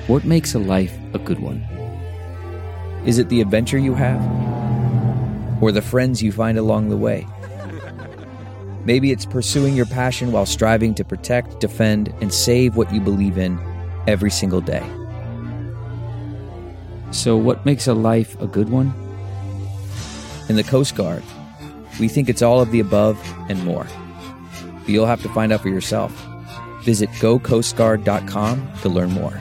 What makes a life a good one? Is it the adventure you have? Or the friends you find along the way? Maybe it's pursuing your passion while striving to protect, defend, and save what you believe in every single day. So what makes a life a good one? In the Coast Guard, we think it's all of the above and more. But you'll have to find out for yourself. Visit gocoastguard.com to learn more.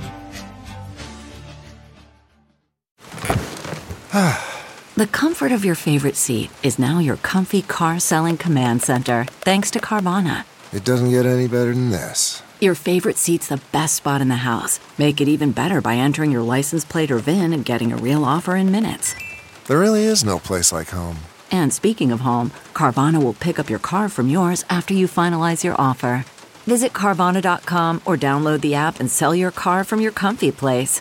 The comfort of your favorite seat is now your comfy car-selling command center, thanks to Carvana. It doesn't get any better than this. Your favorite seat's the best spot in the house. Make it even better by entering your license plate or VIN and getting a real offer in minutes. There really is no place like home. And speaking of home, Carvana will pick up your car from yours after you finalize your offer. Visit Carvana.com or download the app and sell your car from your comfy place.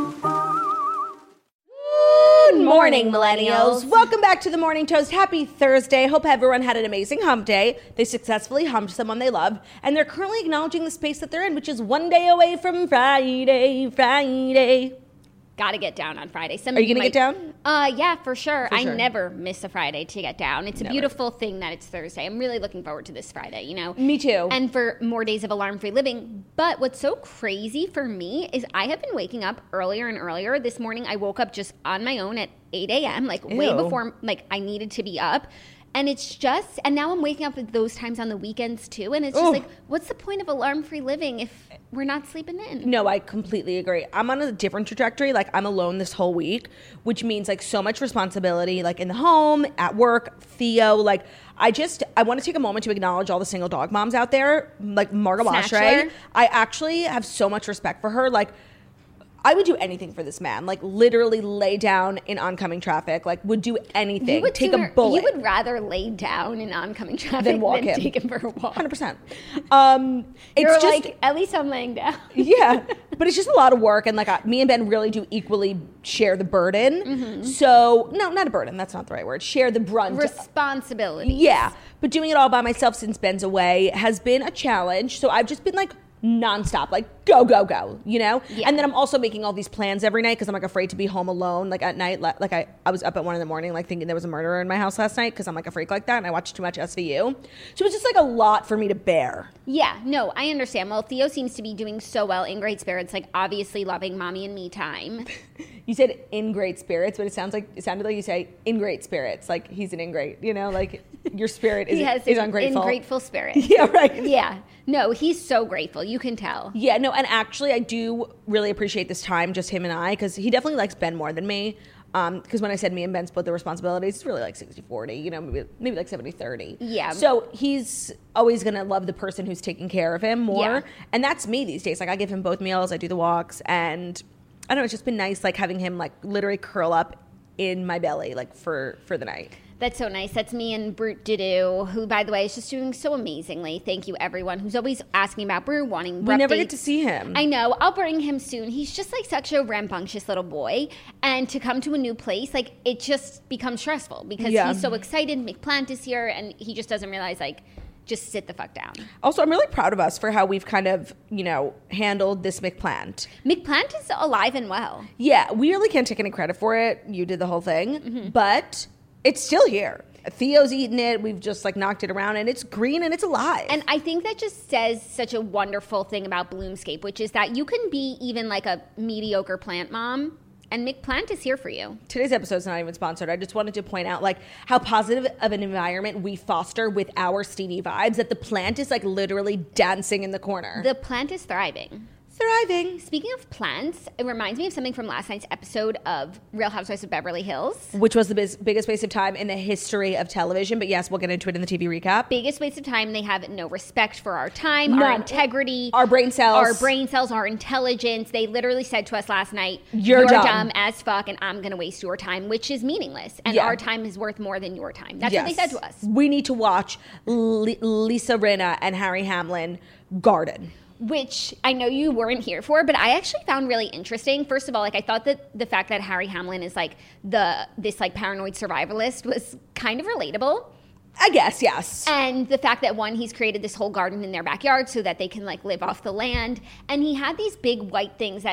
Good morning, millennials. Welcome back to the Morning Toast. Happy Thursday. Hope everyone had an amazing hump day. They successfully humped someone they love, and they're currently acknowledging the space that they're in, which is one day away from Friday. Gotta get down on Friday. Are you gonna get down? Yeah, for sure. I sure. never miss a Friday to get down. It's a beautiful thing that it's Thursday. I'm really looking forward to this Friday, you know? Me too. And for more days of alarm-free living. But what's so crazy for me is I have been waking up earlier and earlier. This morning I woke up just on my own at 8 a.m., like way before like I needed to be up. And it's just, and now I'm waking up at those times on the weekends too. And it's just like, what's the point of alarm-free living if we're not sleeping in? No, I completely agree. I'm on a different trajectory. Like, I'm alone this whole week, which means like so much responsibility, like in the home, at work, Theo. Like, I want to take a moment to acknowledge all the single dog moms out there, like Marga Washray. I actually have so much respect for her. Like, I would do anything for this man. Like, literally lay down in oncoming traffic. Like, would do anything. Take a bullet. You would rather lay down in oncoming traffic than take him for a walk. 100%. You're it's just like, at least I'm laying down. Yeah, but it's just a lot of work, and like me and Ben really do equally share the burden. Mm-hmm. So, no, not a burden. That's not the right word. Share the brunt. Responsibility. Yeah, but doing it all by myself since Ben's away has been a challenge. So I've just been like nonstop, like go, you know? Yeah. And then I'm also making all these plans every night because I'm like afraid to be home alone, like at night. Like I was up at 1 a.m, like thinking there was a murderer in my house last night because I'm like a freak like that and I watched too much SVU. So it's just like a lot for me to bear. Yeah, no, I understand. Well, Theo seems to be doing so well, in great spirits, like obviously loving mommy and me time. You said in great spirits, but it sounded like you say in great spirits, like he's an ingrate, you know, like your spirit is ungrateful. Ungrateful spirit. Yeah, right. Yeah. No, he's so grateful. You can tell. Yeah, no, and actually I do really appreciate this time, just him and I, because he definitely likes Ben more than me. Because when I said me and Ben split the responsibilities, it's really like 60-40, you know, maybe like 70-30. Yeah. So he's always going to love the person who's taking care of him more. Yeah. And that's me these days. Like, I give him both meals, I do the walks, and I don't know, it's just been nice, like, having him, like, literally curl up in my belly, like, for the night. That's so nice. That's me and Brute Didoo, who, by the way, is just doing so amazingly. Thank you, everyone who's always asking about Brute, wanting We never updates. get to see him. I know. I'll bring him soon. He's just like such a rambunctious little boy. And to come to a new place, like, it just becomes stressful because he's so excited. McPlant is here, and he just doesn't realize, like, just sit the fuck down. Also, I'm really proud of us for how we've kind of, you know, handled this McPlant. McPlant is alive and well. Yeah, we really can't take any credit for it. You did the whole thing. But it's still here. Theo's eaten it. We've just like knocked it around and it's green and it's alive. And I think that just says such a wonderful thing about Bloomscape, which is that you can be even like a mediocre plant mom and McPlant is here for you. Today's episode's not even sponsored. I just wanted to point out like how positive of an environment we foster with our steamy vibes, that the plant is like literally dancing in the corner. The plant is thriving. Thriving. Speaking of plants, it reminds me of something from last night's episode of Real Housewives of Beverly Hills. Which was the biggest waste of time in the history of television. But yes, we'll get into it in the TV recap. Biggest waste of time. They have no respect for our time, our integrity, our brain cells, our intelligence. They literally said to us last night, You're dumb as fuck and I'm going to waste your time, which is meaningless. And our time is worth more than your time. That's what they said to us. We need to watch Lisa Rinna and Harry Hamlin garden. Which I know you weren't here for, but I actually found really interesting. First of all, like I thought that the fact that Harry Hamlin is like this like paranoid survivalist was kind of relatable. I guess, yes. And the fact that he's created this whole garden in their backyard so that they can like live off the land. And he had these big white things that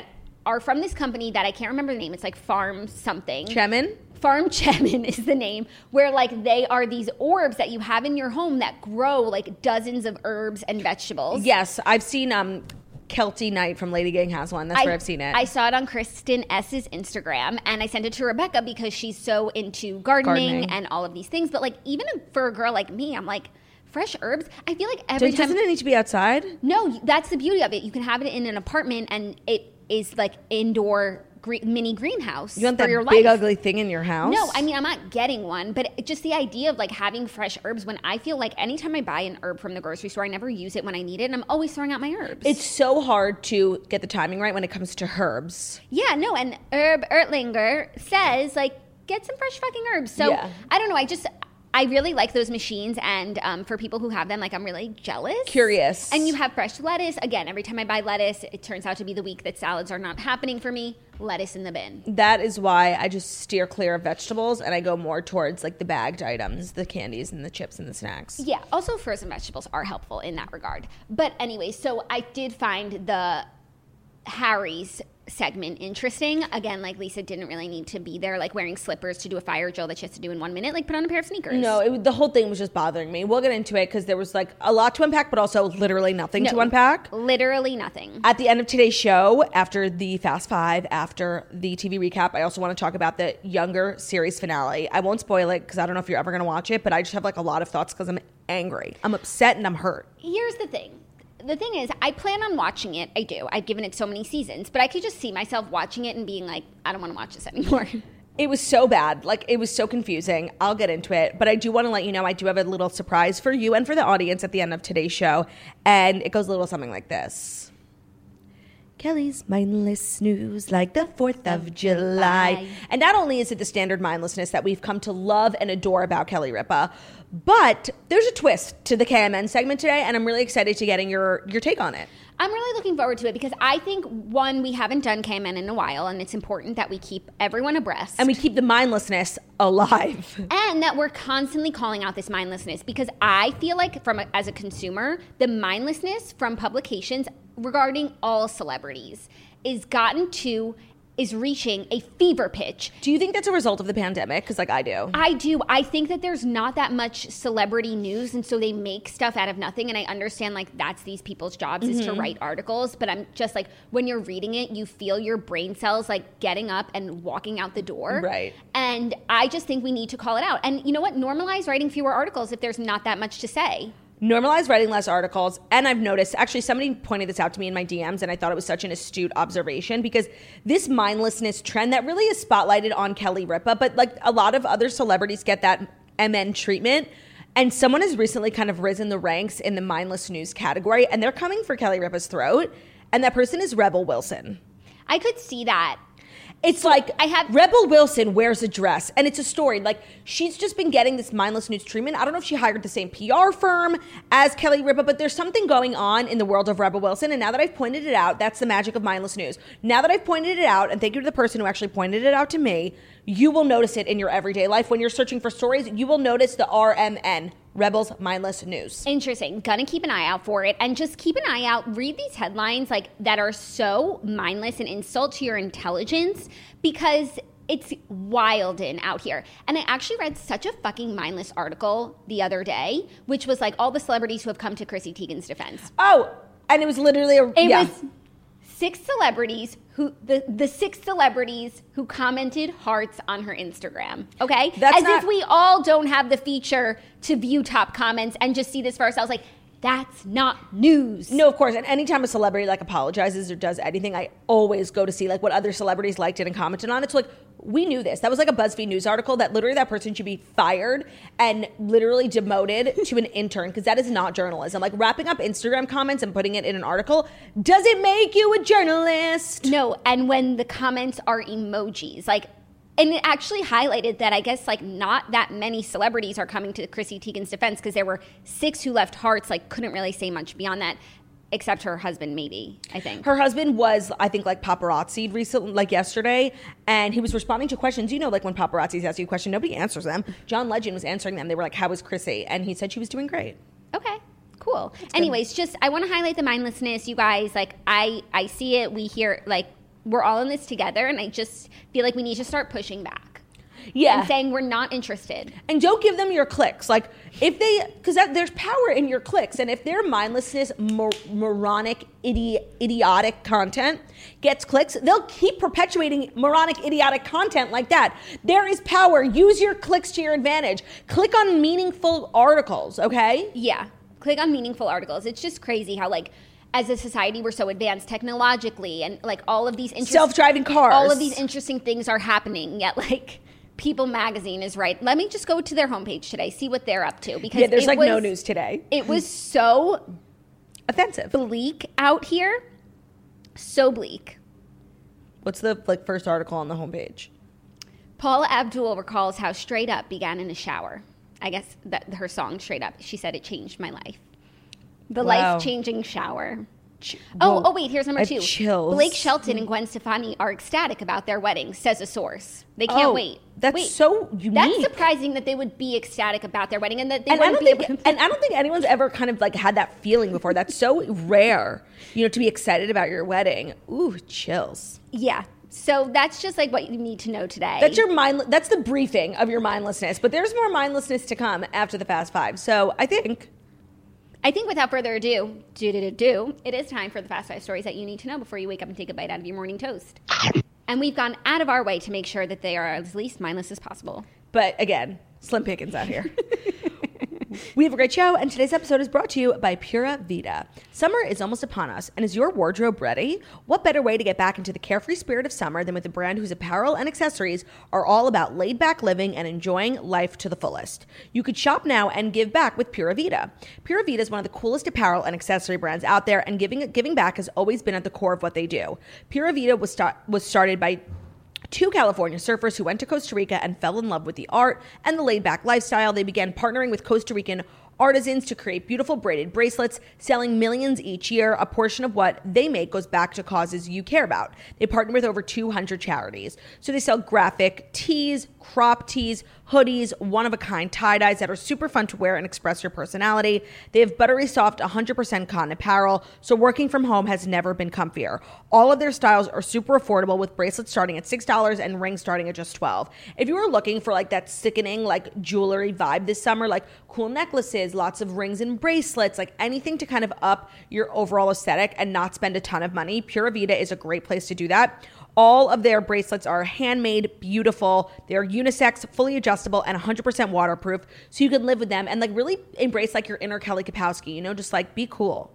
are from this company that I can't remember the name. It's like Farm something. Chemin? Farm Chemin is the name, where like they are these orbs that you have in your home that grow like dozens of herbs and vegetables. Yes, I've seen Kelty Knight from Lady Gang has one. That's where I've seen it. I saw it on Kristen S.'s Instagram, and I sent it to Rebecca because she's so into gardening and all of these things. But like even for a girl like me, I'm like, fresh herbs? I feel like every time... Doesn't it need to be outside? No, that's the beauty of it. You can have it in an apartment, and it is like indoor... mini greenhouse. You want that for your big life. ugly thing in your house? No, I mean I'm not getting one, but just the idea of like having fresh herbs when I feel like anytime I buy an herb from the grocery store, I never use it when I need it, and I'm always throwing out my herbs. It's so hard to get the timing right when it comes to herbs. Yeah, no, and Herb Ertlinger says like get some fresh fucking herbs. So I don't know, I really like those machines, and for people who have them, like I'm really jealous. Curious. And you have fresh lettuce. Again, every time I buy lettuce, it turns out to be the week that salads are not happening for me. Lettuce in the bin. That is why I just steer clear of vegetables, and I go more towards like the bagged items, the candies and the chips and the snacks. Yeah, also frozen vegetables are helpful in that regard. But anyway, so I did find the Harry's segment interesting. Again, like Lisa didn't really need to be there, like wearing slippers to do a fire drill that she has to do in 1 minute. Like put on a pair of sneakers. No, the whole thing was just bothering me. We'll get into it because there was like a lot to unpack, but also literally nothing to unpack. Literally nothing. At the end of today's show, after the Fast Five, after the TV recap, I also want to talk about the Younger series finale. I won't spoil it because I don't know if you're ever going to watch it, but I just have like a lot of thoughts because I'm angry. I'm upset and I'm hurt. Here's the thing. The thing is, I plan on watching it. I do. I've given it so many seasons, but I could just see myself watching it and being like, I don't want to watch this anymore. It was so bad. Like, it was so confusing. I'll get into it. But I do want to let you know I do have a little surprise for you and for the audience at the end of today's show. And it goes a little something like this. Kelly's mindless snooze like the 4th of July. And not only is it the standard mindlessness that we've come to love and adore about Kelly Ripa, but there's a twist to the KMN segment today, and I'm really excited to getting your take on it. I'm really looking forward to it because I think, one, we haven't done KMN in a while, and it's important that we keep everyone abreast. And we keep the mindlessness alive. And that we're constantly calling out this mindlessness because I feel like as a consumer, the mindlessness from publications regarding all celebrities is reaching a fever pitch. Do you think that's a result of the pandemic? Because like I do. I do. I think that there's not that much celebrity news, and so they make stuff out of nothing. And I understand like that's these people's jobs is to write articles. But I'm just like, when you're reading it, you feel your brain cells like getting up and walking out the door. Right. And I just think we need to call it out. And you know what? Normalize writing fewer articles if there's not that much to say. Normalize writing less articles. And I've noticed, actually somebody pointed this out to me in my DMs, and I thought it was such an astute observation because this mindlessness trend that really is spotlighted on Kelly Ripa, but like a lot of other celebrities get that MN treatment. And someone has recently kind of risen the ranks in the mindless news category, and they're coming for Kelly Ripa's throat. And that person is Rebel Wilson. I could see that. It's like Rebel Wilson wears a dress, and it's a story. Like, she's just been getting this mindless news treatment. I don't know if she hired the same PR firm as Kelly Ripa, but there's something going on in the world of Rebel Wilson. And now that I've pointed it out, that's the magic of mindless news. Now that I've pointed it out, and thank you to the person who actually pointed it out to me, you will notice it in your everyday life. When you're searching for stories, you will notice the RMN. Rebel's Mindless News. Interesting. Gonna keep an eye out for it. And just keep an eye out. Read these headlines like that are so mindless and insult to your intelligence because it's wildin' out here. And I actually read such a fucking mindless article the other day, which was like all the celebrities who have come to Chrissy Teigen's defense. Oh, and it was literally It was 6 celebrities the 6 celebrities who commented hearts on her Instagram. Okay? If we all don't have the feature to view top comments and just see this for ourselves. Like, that's not news. No, of course. And anytime a celebrity like apologizes or does anything, I always go to see like what other celebrities liked it and commented on it. So like, we knew this. That was like a BuzzFeed News article that literally that person should be fired and literally demoted to an intern because that is not journalism. Like wrapping up Instagram comments and putting it in an article doesn't make you a journalist. No, and when the comments are emojis, like, and it actually highlighted that I guess like not that many celebrities are coming to Chrissy Teigen's defense because there were 6 who left hearts, like couldn't really say much beyond that. Except her husband, maybe, I think. Her husband was, I think, like paparazzi'd recently, like yesterday, and he was responding to questions. You know, like when paparazzis ask you a question, nobody answers them. John Legend was answering them. They were like, how was Chrissy? And he said she was doing great. Okay, cool. Anyways, just, I want to highlight the mindlessness, you guys. Like, I see it, we hear, like, we're all in this together, and I just feel like we need to start pushing back. Yeah. And saying we're not interested. And don't give them your clicks. Like, if they, because there's power in your clicks. And if their mindlessness, moronic, idiotic content gets clicks, they'll keep perpetuating moronic, idiotic content like that. There is power. Use your clicks to your advantage. Click on meaningful articles, okay? Yeah. Click on meaningful articles. It's just crazy how, like, as a society, we're so advanced technologically, and, like, all of these self-driving cars. All of these interesting things are happening, yet, like, People Magazine is right. Let me just go to their homepage today, see what they're up to. Because there's like no news today. It was so offensive, bleak out here. So bleak. What's the first article on the homepage? Paula Abdul recalls how Straight Up began in a shower. I guess that her song Straight Up. She said it changed my life. The life-changing shower. Oh, wait, here's number 2. Chills. Blake Shelton and Gwen Stefani are ecstatic about their wedding, says a source. They can't wait. That's so unique. That's surprising that they would be ecstatic about their wedding and that they and wouldn't be able to. And I don't think anyone's ever kind of like had that feeling before. That's so rare, to be excited about your wedding. Ooh, chills. Yeah. So that's just like what you need to know today. That's that's the briefing of your mindlessness. But there's more mindlessness to come after the Fast Five. So I think without further ado, it is time for the Fast 5 stories that you need to know before you wake up and take a bite out of your morning toast. And we've gone out of our way to make sure that they are as least mindless as possible. But again, slim pickings out here. We have a great show, and today's episode is brought to you by Pura Vida. Summer is almost upon us, and is your wardrobe ready? What better way to get back into the carefree spirit of summer than with a brand whose apparel and accessories are all about laid-back living and enjoying life to the fullest? You could shop now and give back with Pura Vida. Pura Vida is one of the coolest apparel and accessory brands out there, and giving back has always been at the core of what they do. Pura Vida was started by 2 California surfers who went to Costa Rica and fell in love with the art and the laid-back lifestyle. They began partnering with Costa Rican artisans to create beautiful braided bracelets, selling millions each year. A portion of what they make goes back to causes you care about. They partner with over 200 charities. So they sell graphic tees, crop tees, hoodies, one-of-a-kind tie-dyes that are super fun to wear and express your personality. They have buttery soft 100% cotton apparel, so working from home has never been comfier. All of their styles are super affordable, with bracelets starting at $6 and rings starting at just $12. If you were looking for like that sickening like jewelry vibe this summer, like cool necklaces, lots of rings and bracelets, like anything to kind of up your overall aesthetic and not spend a ton of money, Pura Vida is a great place to do that. All of their bracelets are handmade, beautiful. They're unisex, fully adjustable, and 100% waterproof, so you can live with them and like really embrace like your inner Kelly Kapowski, just like be cool.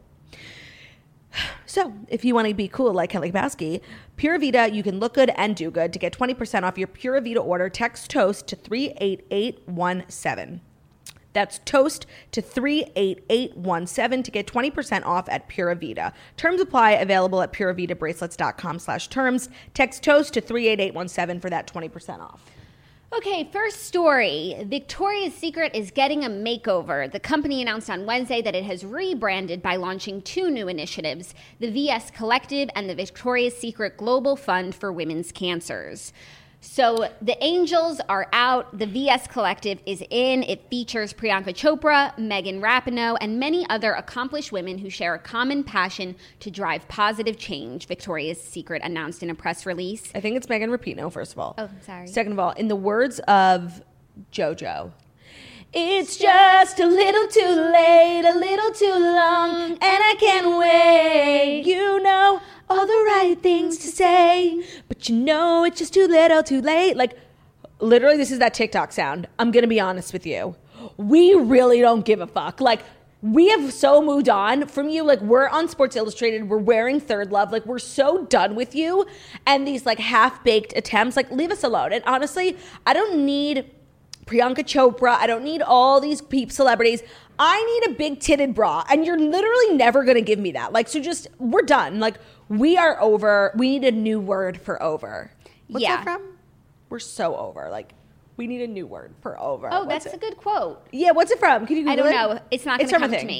So if you want to be cool like Kelly Kapowski, Pura Vida, you can look good and do good. To get 20% off your Pura Vida order, text TOAST to 38817. That's TOAST to 38817 to get 20% off at Pura Vida. Terms apply, available at PuraVidaBracelets.com/terms. Text TOAST to 38817 for that 20% off. Okay, first story. Victoria's Secret is getting a makeover. The company announced on Wednesday that it has rebranded by launching 2 new initiatives, the VS Collective and the Victoria's Secret Global Fund for Women's Cancers. So the angels are out. The VS Collective is in. It features Priyanka Chopra, Megan Rapinoe, and many other accomplished women who share a common passion to drive positive change, Victoria's Secret announced in a press release. I think it's Megan Rapinoe, first of all. Oh, sorry. Second of all, in the words of JoJo, it's just a little too late, a little too long, and I can't wait. All the right things to say, but it's just too little too late. Like, literally, this is that TikTok sound. I'm going to be honest with you. We really don't give a fuck. Like, we have so moved on from you. Like, we're on Sports Illustrated. We're wearing Third Love. Like, we're so done with you. And these, like, half-baked attempts, like, leave us alone. And honestly, I don't need Priyanka Chopra. I don't need all these celebrities. I need a big-titted bra. And you're literally never going to give me that. Like, so just, we're done. Like, we are over. We need a new word for over. What's that from? We're so over. Like, we need a new word for over. Oh, that's a good quote. Yeah, what's it from? Can you Google it? I don't know. It's not going to come to me.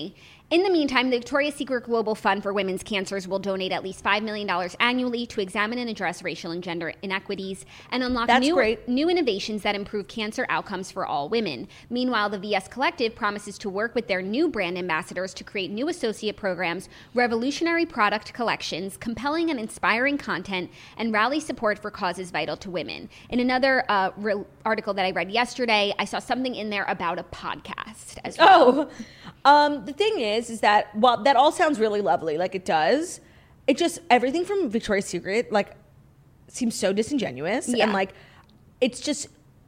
In the meantime, the Victoria's Secret Global Fund for Women's Cancers will donate at least $5 million annually to examine and address racial and gender inequities and unlock new innovations that improve cancer outcomes for all women. Meanwhile, the VS Collective promises to work with their new brand ambassadors to create new associate programs, revolutionary product collections, compelling and inspiring content, and rally support for causes vital to women. In another article that I read yesterday, I saw something in there about a podcast as well. The thing is that while that all sounds really lovely, like it does, it just, everything from Victoria's Secret, like, seems so disingenuous. Yeah. And, like, it's just,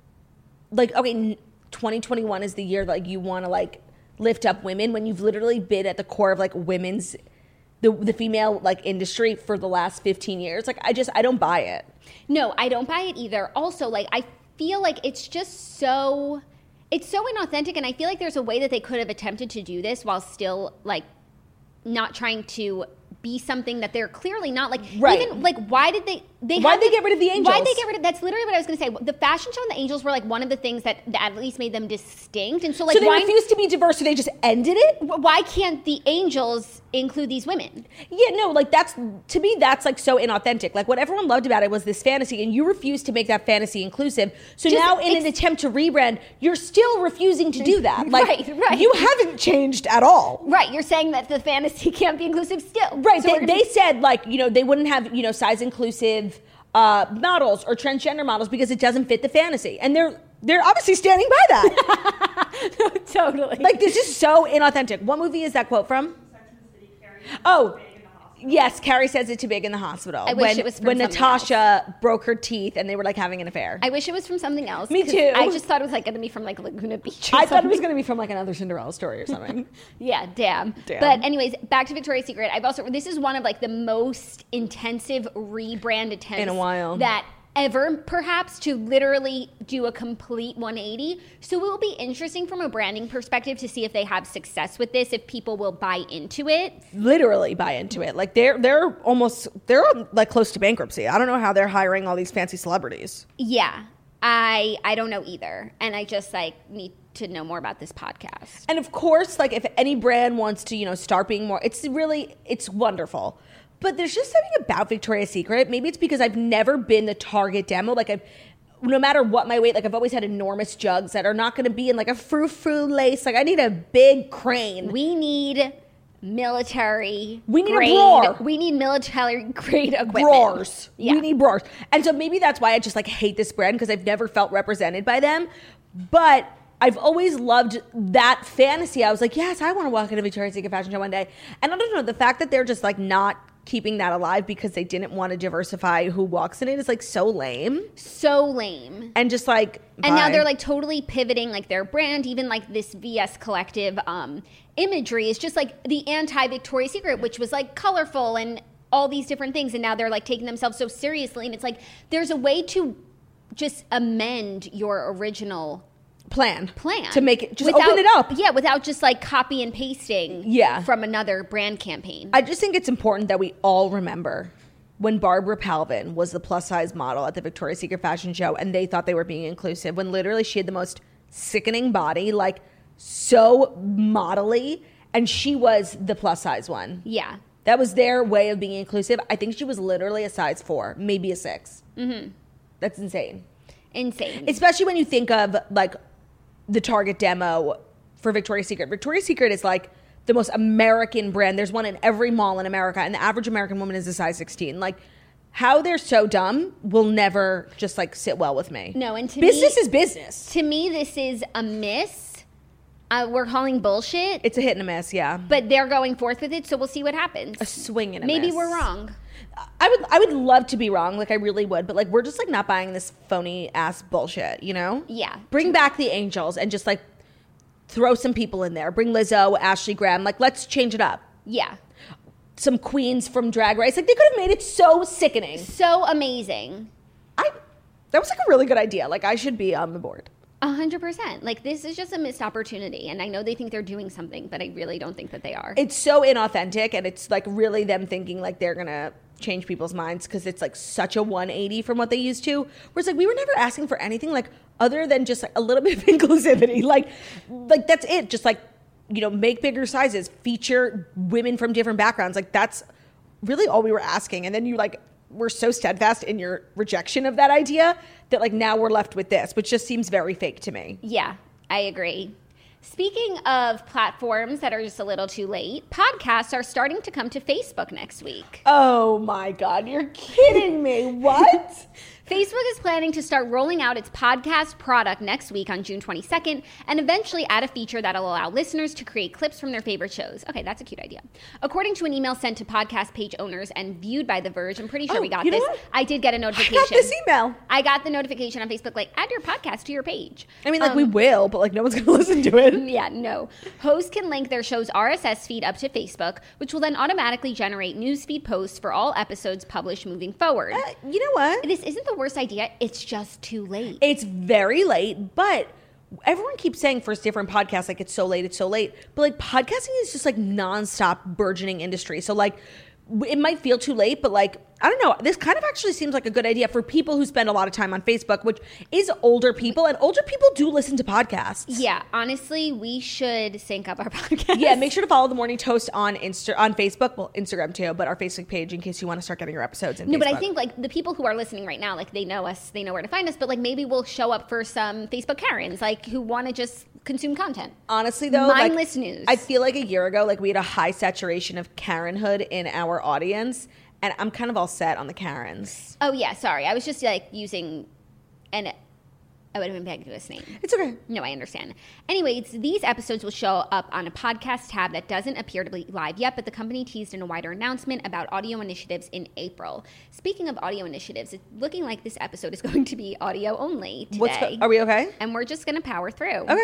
like, okay, 2021 is the year that, like, you want to, like, lift up women when you've literally been at the core of, like, women's, the female, like, industry for the last 15 years. Like, I don't buy it. No, I don't buy it either. Also, like, I feel like it's just so... It's so inauthentic, and I feel like there's a way that they could have attempted to do this while still, like, not trying to be something that they're clearly not. Like, right. Even, like, why did they get rid of the Angels? Why did they get rid of, that's literally what I was going to say. The fashion show and the Angels were, like, one of the things that at least made them distinct. And so, like, so they refused to be diverse, so they just ended it? Why can't the Angels include these women? Yeah, no, like, that's, to me, that's, like, so inauthentic. Like, what everyone loved about it was this fantasy, and you refused to make that fantasy inclusive. So just now, in an attempt to rebrand, you're still refusing to do that. Like, right. You haven't changed at all. Right, you're saying that the fantasy can't be inclusive still. Right, So they said, like, you know, they wouldn't have, you know, size inclusive models or transgender models because it doesn't fit the fantasy. And they're obviously standing by that. Totally. Like, this is so inauthentic. What movie is that quote from? Sex and the City, Carrie. Oh, yes, Carrie says it too big in the hospital. I wish it was from when something Natasha broke her teeth and they were, like, having an affair. I wish it was from something else. Me 'cause too. I just thought it was, like, going to be from, like, Laguna Beach or I thought it something. was going to be from, like, another Cinderella story or something. Yeah, damn. But anyways, back to Victoria's Secret. This is one of, like, the most intensive rebrand attempts In a while. that ever, perhaps, to literally do a complete 180. So it will be interesting from a branding perspective to see if they have success with this, if people will buy into it. Literally buy into it. Like, they're like close to bankruptcy. I don't know how they're hiring all these fancy celebrities. Yeah, I don't know either. And I just, like, need to know more about this podcast. And of course, like, if any brand wants to, you know, start being more, it's wonderful. But there's just something about Victoria's Secret. Maybe it's because I've never been the target demo. Like, no matter what my weight, like, I've always had enormous jugs that are not going to be in, like, a frou-frou lace. Like, I need a big crane. We need military We need grade. a bra. We need military grade equipment. Bras. Yeah. We need bras. And so maybe that's why I just, like, hate this brand, because I've never felt represented by them. But I've always loved that fantasy. I was like, yes, I want to walk into Victoria's Secret fashion show one day. And I don't know, the fact that they're just, like, not keeping that alive because they didn't want to diversify who walks in it is, like, so lame. So lame. And just, like, And now bye. they're, like, totally pivoting, like, their brand, even, like, this VS Collective imagery is just, like, the anti-Victoria's Secret, which was, like, colorful and all these different things. And now they're, like, taking themselves so seriously. And it's like, there's a way to just amend your original plan to make it, just without, open it up. Yeah, without just, like, copy and pasting from another brand campaign. I just think it's important that we all remember when Barbara Palvin was the plus size model at the Victoria's Secret fashion show and they thought they were being inclusive, when literally she had the most sickening body, like, so modelly, and she was the plus size one. Yeah. That was their way of being inclusive. I think she was literally a size 4, maybe a 6. Mm-hmm. That's insane. Insane. Especially when you think of, like, the target demo for Victoria's Secret. Victoria's Secret is, like, the most American brand. There's one in every mall in America, and the average American woman is a size 16. Like, how they're so dumb will never just, like, sit well with me. No, and to business me, is business. To me, this is a miss. We're calling bullshit. It's a hit and a miss, yeah. But they're going forth with it, so we'll see what happens. A swing and a Maybe miss. we're wrong. I would love to be wrong, like, I really would, but, like, we're just, like, not buying this phony ass bullshit, you know? Yeah. Bring back the Angels and just, like, throw some people in there. Bring Lizzo, Ashley Graham, like, let's change it up. Yeah. Some queens from Drag Race, like, they could have made it so sickening. So amazing. That was, like, a really good idea. Like, I should be on the board. 100%. Like, this is just a missed opportunity, and I know they think they're doing something, but I really don't think that they are. It's so inauthentic, and it's, like, really them thinking, like, they're gonna change people's minds because it's, like, such a 180 from what they used to. Whereas, like, we were never asking for anything, like, other than just, like, a little bit of inclusivity. Like that's it. Just, like, make bigger sizes, feature women from different backgrounds. Like, that's really all we were asking. And then you were so steadfast in your rejection of that idea that like now we're left with this, which just seems very fake to me. Yeah, I agree. Speaking of platforms that are just a little too late, podcasts are starting to come to Facebook next week. Oh my God, you're kidding me. What? Facebook is planning to start rolling out its podcast product next week on June 22nd and eventually add a feature that'll allow listeners to create clips from their favorite shows. Okay, that's a cute idea. According to an email sent to podcast page owners and viewed by The Verge, I'm pretty sure we got this. I did get a notification. I got this email. I got the notification on Facebook, like, add your podcast to your page. I mean, we will, but like no one's going to listen to it. Yeah, no. Hosts can link their show's RSS feed up to Facebook, which will then automatically generate newsfeed posts for all episodes published moving forward. You know what? This isn't the worst idea. It's just too late. It's very late, but everyone keeps saying for different podcasts, like it's so late. But like podcasting is just like nonstop burgeoning industry. So like it might feel too late, but like, I don't know. This kind of actually seems like a good idea for people who spend a lot of time on Facebook, which is older people, and older people do listen to podcasts. Yeah, honestly, we should sync up our podcast. Yeah, make sure to follow The Morning Toast on Facebook, well, Instagram too, but our Facebook page in case you want to start getting your episodes in Facebook. But I think like the people who are listening right now, like they know us, they know where to find us, but like maybe we'll show up for some Facebook Karens, like who want to just consume content. Honestly though, mindless news. I feel like a year ago, like we had a high saturation of Karenhood in our audience. And I'm kind of all set on the Karens. Oh, yeah. Sorry. I was just like using I would have been pegged to his name. It's okay. No, I understand. Anyways, these episodes will show up on a podcast tab that doesn't appear to be live yet, but the company teased in a wider announcement about audio initiatives in April. Speaking of audio initiatives, it's looking like this episode is going to be audio only today. Are we okay? And we're just going to power through. Okay.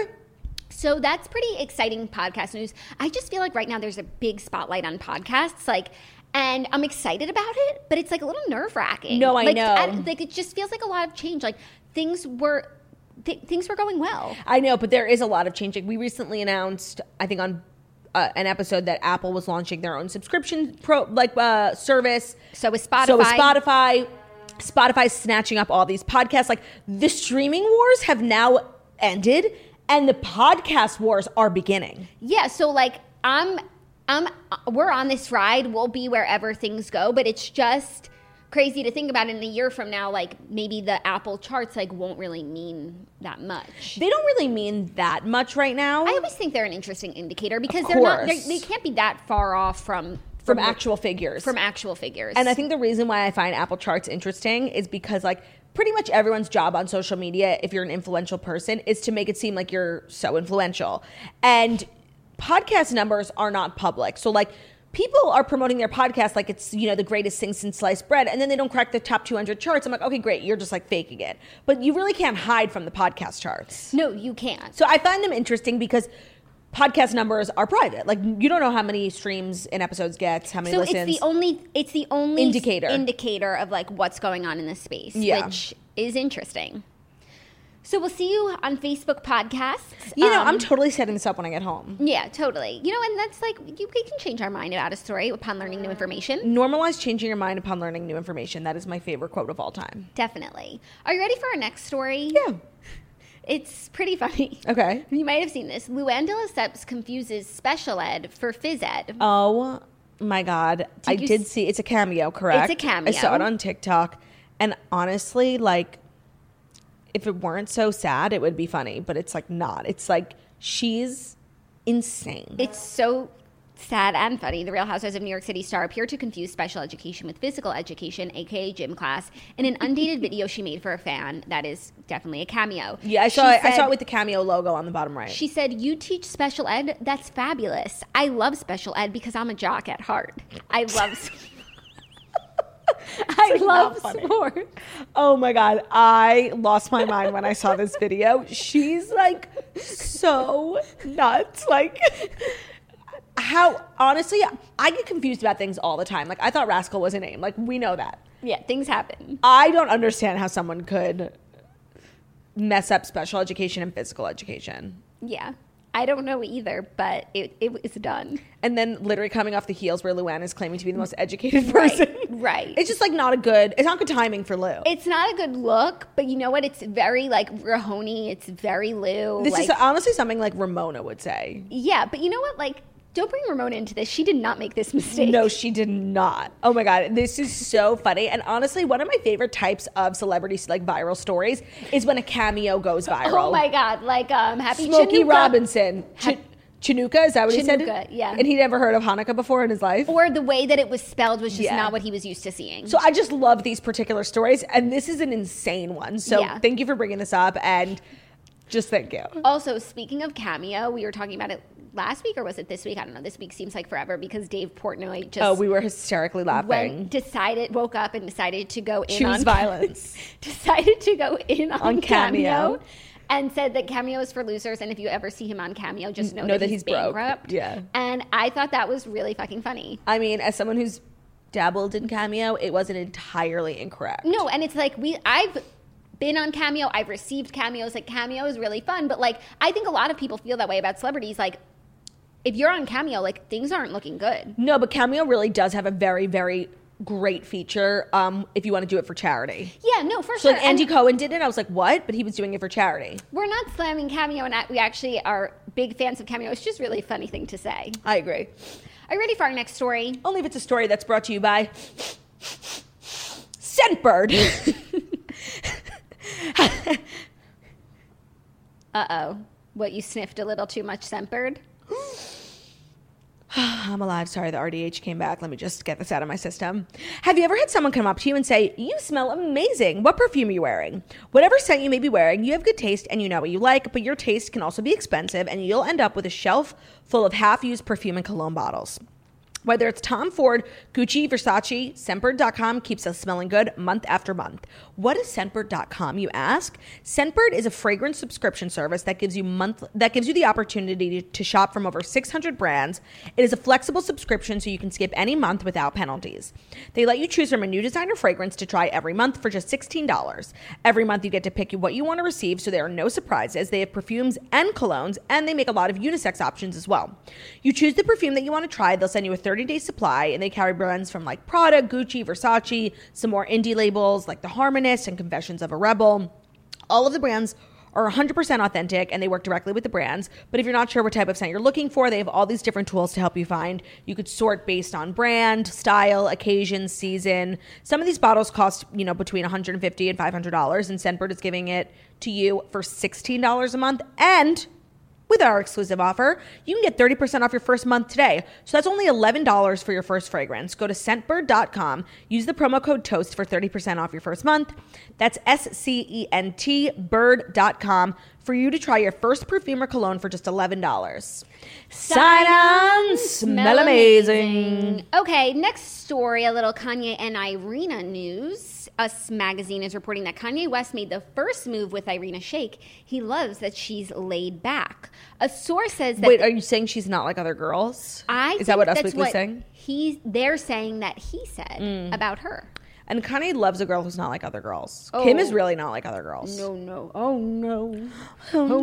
So that's pretty exciting podcast news. I just feel like right now there's a big spotlight on podcasts. And I'm excited about it, but it's like a little nerve-wracking. No, I know. It just feels like a lot of change. Like things were going well. I know, but there is a lot of changing. We recently announced, I think on an episode, that Apple was launching their own subscription service. So is Spotify. Spotify's snatching up all these podcasts. Like the streaming wars have now ended, and the podcast wars are beginning. Yeah. So like we're on this ride. We'll be wherever things go, but it's just crazy to think about in a year from now, like maybe the Apple charts like won't really mean that much. They don't really mean that much right now. I always think they're an interesting indicator because they can't be that far off from actual figures. From actual figures. And I think the reason why I find Apple charts interesting is because like pretty much everyone's job on social media, if you're an influential person, is to make it seem like you're so influential. And podcast numbers are not public. So like people are promoting their podcast like it's, the greatest thing since sliced bread, and then they don't crack the top 200 charts. I'm like, okay, great. You're just like faking it. But you really can't hide from the podcast charts. No, you can't. So I find them interesting because podcast numbers are private. Like you don't know how many streams an episode gets, how many listens. It's the only indicator of like what's going on in this space, yeah. Which is interesting. So we'll see you on Facebook podcasts. I'm totally setting this up when I get home. Yeah, totally. And that's like, we can change our mind about a story upon learning new information. Normalize changing your mind upon learning new information. That is my favorite quote of all time. Definitely. Are you ready for our next story? Yeah. It's pretty funny. Okay. You might have seen this. Luann de Lesseps confuses special ed for phys ed. Oh my God. I did see, it's a cameo, correct? It's a cameo. I saw it on TikTok. And honestly, like, if it weren't so sad, it would be funny, but it's like not. It's like she's insane. It's so sad and funny. The Real Housewives of New York City star appeared to confuse special education with physical education, aka gym class, in an undated video she made for a fan. That is definitely a cameo. Yeah, I saw it with the cameo logo on the bottom right. She said, "You teach special ed? That's fabulous. I love special ed because I'm a jock at heart. I love sports." Oh my God. I lost my mind when I saw this video. She's like so nuts. Like how, honestly, I get confused about things all the time. Like I thought Rascal was a name. Like we know that. Yeah, things happen. I don't understand how someone could mess up special education and physical education. Yeah. I don't know either, but it was done. And then literally coming off the heels where Luann is claiming to be the most educated person. Right. It's just like it's not good timing for Lou. It's not a good look, but you know what? It's very like Rahoney. It's very Lou. This is honestly something like Ramona would say. Yeah, but you know what? Like, don't bring Ramona into this. She did not make this mistake. No, she did not. Oh my God. This is so funny. And honestly, one of my favorite types of celebrity like viral stories is when a cameo goes viral. Oh my God. Like Happy Smokey Chinooka. Robinson. Chinooka, is that what he said? Chinooka, yeah. And he'd never heard of Hanukkah before in his life? Or the way that it was spelled was just Yeah. not what he was used to seeing. So I just love these particular stories. And this is an insane one. So Yeah. thank you for bringing this up. And just thank you. Also, speaking of cameo, we were talking about it last week, or was it this week? I don't know. This week seems like forever because Dave Portnoy just We were hysterically laughing. woke up and decided to go in Choose on violence. decided to go in on Cameo. Cameo. And said that Cameo is for losers, and if you ever see him on Cameo, just know that he's broke. bankrupt. Yeah. And I thought that was really fucking funny. I mean, as someone who's dabbled in Cameo, it wasn't entirely incorrect. No, and it's like I've been on Cameo, I've received cameos. Like, Cameo is really fun, but like I think a lot of people feel that way about celebrities. Like, if you're on Cameo, like things aren't looking good. No, but Cameo really does have a very, very great feature if you want to do it for charity. Yeah, no, for So sure. like Andy And Cohen did it. I was like, what? But he was doing it for charity. we're not slamming Cameo, and we actually are big fans of Cameo. It's just really a funny thing to say. I agree. Are you ready for our next story? Only if it's a story that's brought to you by Scentbird. Uh-oh. What, you sniffed a little too much Scentbird? I'm alive. Sorry, the RDH came back. Let me just get this out of my system. Have you ever had someone come up to you and say, you smell amazing? What perfume are you wearing? Whatever scent you may be wearing, you have good taste and you know what you like, but your taste can also be expensive and you'll end up with a shelf full of half-used perfume and cologne bottles. Whether it's Tom Ford, Gucci, Versace, Scentbird.com keeps us smelling good month after month. What is Scentbird.com, you ask? Scentbird is a fragrance subscription service that gives you the opportunity to shop from over 600 brands. It is a flexible subscription so you can skip any month without penalties. They let you choose from a new designer fragrance to try every month for just $16. Every month you get to pick what you want to receive, so there are no surprises. They have perfumes and colognes, and they make a lot of unisex options as well. You choose the perfume that you want to try. They'll send you a 30-day supply, and they carry brands from like Prada, Gucci, Versace, some more indie labels like The Harmonist and Confessions of a Rebel. All of the brands are 100% authentic, and they work directly with the brands. But if you're not sure what type of scent you're looking for, they have all these different tools to help you find. You could sort based on brand, style, occasion, season. Some of these bottles cost, between $150 and $500, and Scentbird is giving it to you for $16 a month. And with our exclusive offer, you can get 30% off your first month today. So that's only $11 for your first fragrance. Go to Scentbird.com. Use the promo code TOAST for 30% off your first month. That's SCENT bird.com for you to try your first perfume or cologne for just $11. Sign on, smell amazing. Okay, next story, a little Kanye and Irina news. Us Magazine is reporting that Kanye West made the first move with Irina Shayk. He loves that she's laid back. A source says that... Wait, are you saying she's not like other girls? Is that what Us Weekly's saying? They're saying that he said about her. And Kanye loves a girl who's not like other girls. Oh. Kim is really not like other girls. No. Oh, no. Oh,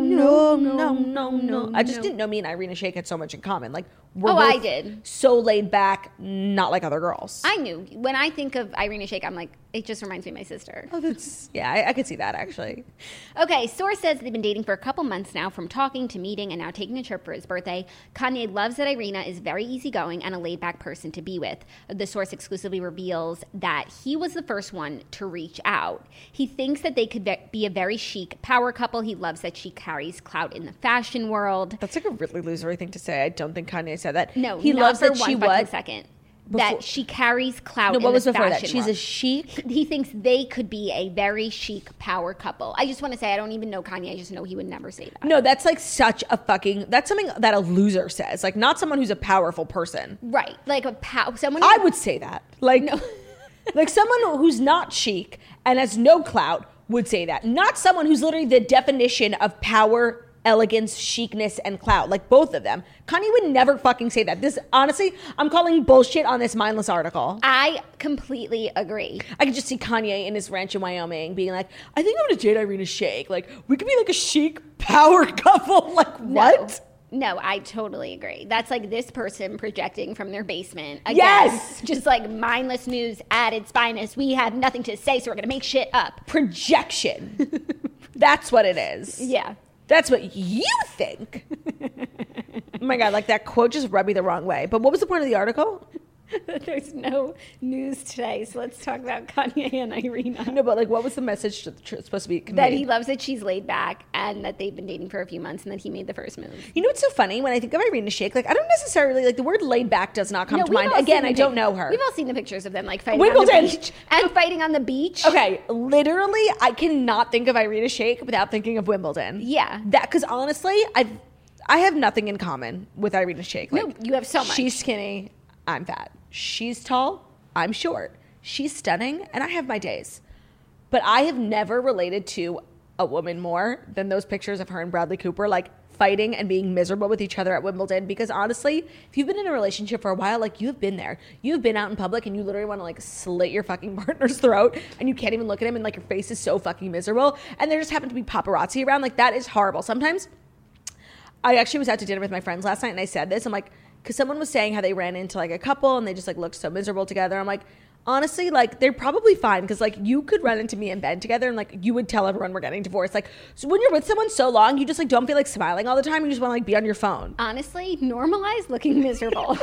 no. I just didn't know me and Irina Shayk had so much in common. Like, we're both I did. so laid back, not like other girls. I knew. When I think of Irina Shayk, I'm like, it just reminds me of my sister. Oh, yeah, I could see that, actually. Okay, source says they've been dating for a couple months now, from talking to meeting and now taking a trip for his birthday. Kanye loves that Irina is very easygoing and a laid-back person to be with. The source exclusively reveals that he was the first one to reach out. He thinks that they could be a very chic power couple. He loves that she carries clout in the fashion world. That's like a really losery thing to say. I don't think Kanye said that. No, he not loves for that one she fucking what? second. Before- That she carries clout No, in what the was before fashion that? She's world. a chic. He thinks they could be a very chic power couple. I just want to say, I don't even know Kanye. I just know he would never say that. No, that's like such a fucking. That's something that a loser says. Like, not someone who's a powerful person. Right. Like someone. I would say that. Like, like someone who's not chic and has no clout would say that. Not someone who's literally the definition of power, elegance, chicness, and clout. Like, both of them. Kanye would never fucking say that. This, honestly, I'm calling bullshit on this mindless article. I completely agree. I could just see Kanye in his ranch in Wyoming being like, I think I'm gonna date Irina Shayk. Like, we could be like a chic power couple. Like, what? No, I totally agree. That's like this person projecting from their basement. Again, Yes! Just like mindless news at its finest. We have nothing to say, so we're going to make shit up. Projection. That's what it is. Yeah. That's what you think. Oh my God, like that quote just rubbed me the wrong way. But what was the point of the article? There's no news today, so let's talk about Kanye and Irina. No, but like what was the message supposed to be conveyed? That he loves that she's laid back and that they've been dating for a few months and that he made the first move. You know what's so funny? When I think of Irina Shayk, like I don't necessarily, like the word laid back does not come to mind. Again, I don't know her. We've all seen the pictures of them like fighting Wimbledon. on the beach. And fighting on the beach. Okay, literally, I cannot think of Irina Shayk without thinking of Wimbledon. Yeah. That, because honestly, I have nothing in common with Irina Shayk. Like, No, you have so much. She's skinny, I'm fat. She's tall, I'm short. She's stunning, and I have my days. But I have never related to a woman more than those pictures of her and Bradley Cooper, like fighting and being miserable with each other at Wimbledon. Because honestly, if you've been in a relationship for a while, like you've been there. You've been out in public and you literally want to like slit your fucking partner's throat and you can't even look at him and like your face is so fucking miserable. And there just happen to be paparazzi around. Like that is horrible. Sometimes I actually was out to dinner with my friends last night and I said this. I'm like, because someone was saying how they ran into like a couple and they just like looked so miserable together. I'm like, honestly, like they're probably fine because like you could run into me in bed together and like you would tell everyone we're getting divorced. Like, so when you're with someone so long, you just like don't feel like smiling all the time. You just want to like be on your phone. Honestly, normalize looking miserable.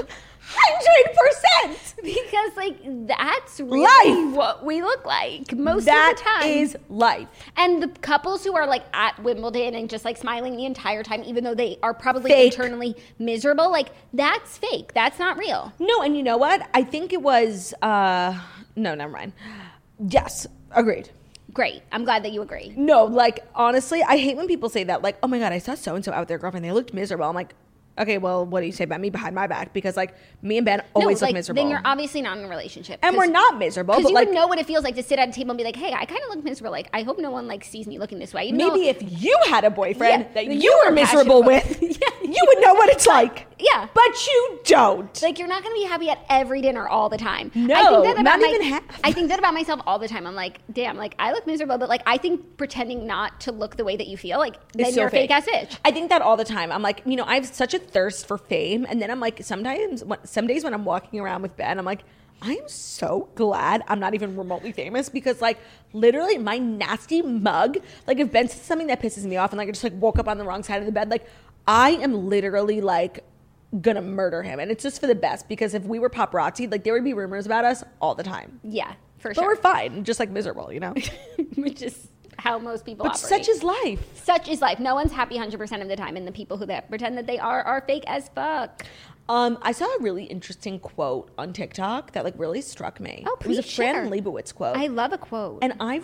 100%. Because like that's really Life. what we look like most That of the time. is life. And the couples who are like at Wimbledon and just like smiling the entire time, even though they are probably Fake. internally miserable, like that's fake. That's not real. No, and you know what? I think it was, no, never mind. Yes, agreed. Great. I'm glad that you agree. No, like, honestly, I hate when people say that. Like, oh my God, I saw so-and-so out with their girlfriend. They looked miserable. I'm like, okay, well, what do you say about me behind my back? Because, like, me and Ben always no, look like, miserable. Then you're obviously not in a relationship. And we're not miserable. Because But, you like, would know what it feels like to sit at a table and be like, hey, I kind of look miserable. Like, I hope no one, like, sees me looking this way. Even maybe though, if you had a boyfriend Yeah, that that you you were were miserable passionate with, about. you would know what it's like. Yeah. But you don't. like, you're not going to be happy at every dinner all the time. No, I think that about not even half. I think that about myself all the time. I'm like, damn, like, I look miserable. But, like, I think pretending not to look the way that you feel, like, then It's you're so a fake-ass bitch. I think that all the time. I'm like, you know, I have such a thirst for fame. And then I'm like, some days when I'm walking around with Ben, I'm like, I am so glad I'm not even remotely famous because, like, literally my nasty mug, like, if Ben says something that pisses me off and, like, I just, like, woke up on the wrong side of the bed, like, I am literally, like, gonna murder him. And it's just for the best because if we were paparazzi, like, there would be rumors about us all the time. Yeah, for But sure. we're fine, just, like, miserable, you know? Which is how most people But operate. such is life. Such is life. No one's happy 100% of the time, and the people who pretend that they are fake as fuck. I saw a really interesting quote on TikTok that like really struck me. Oh, It was a please Fran share. Lebowitz quote. I love a quote. And I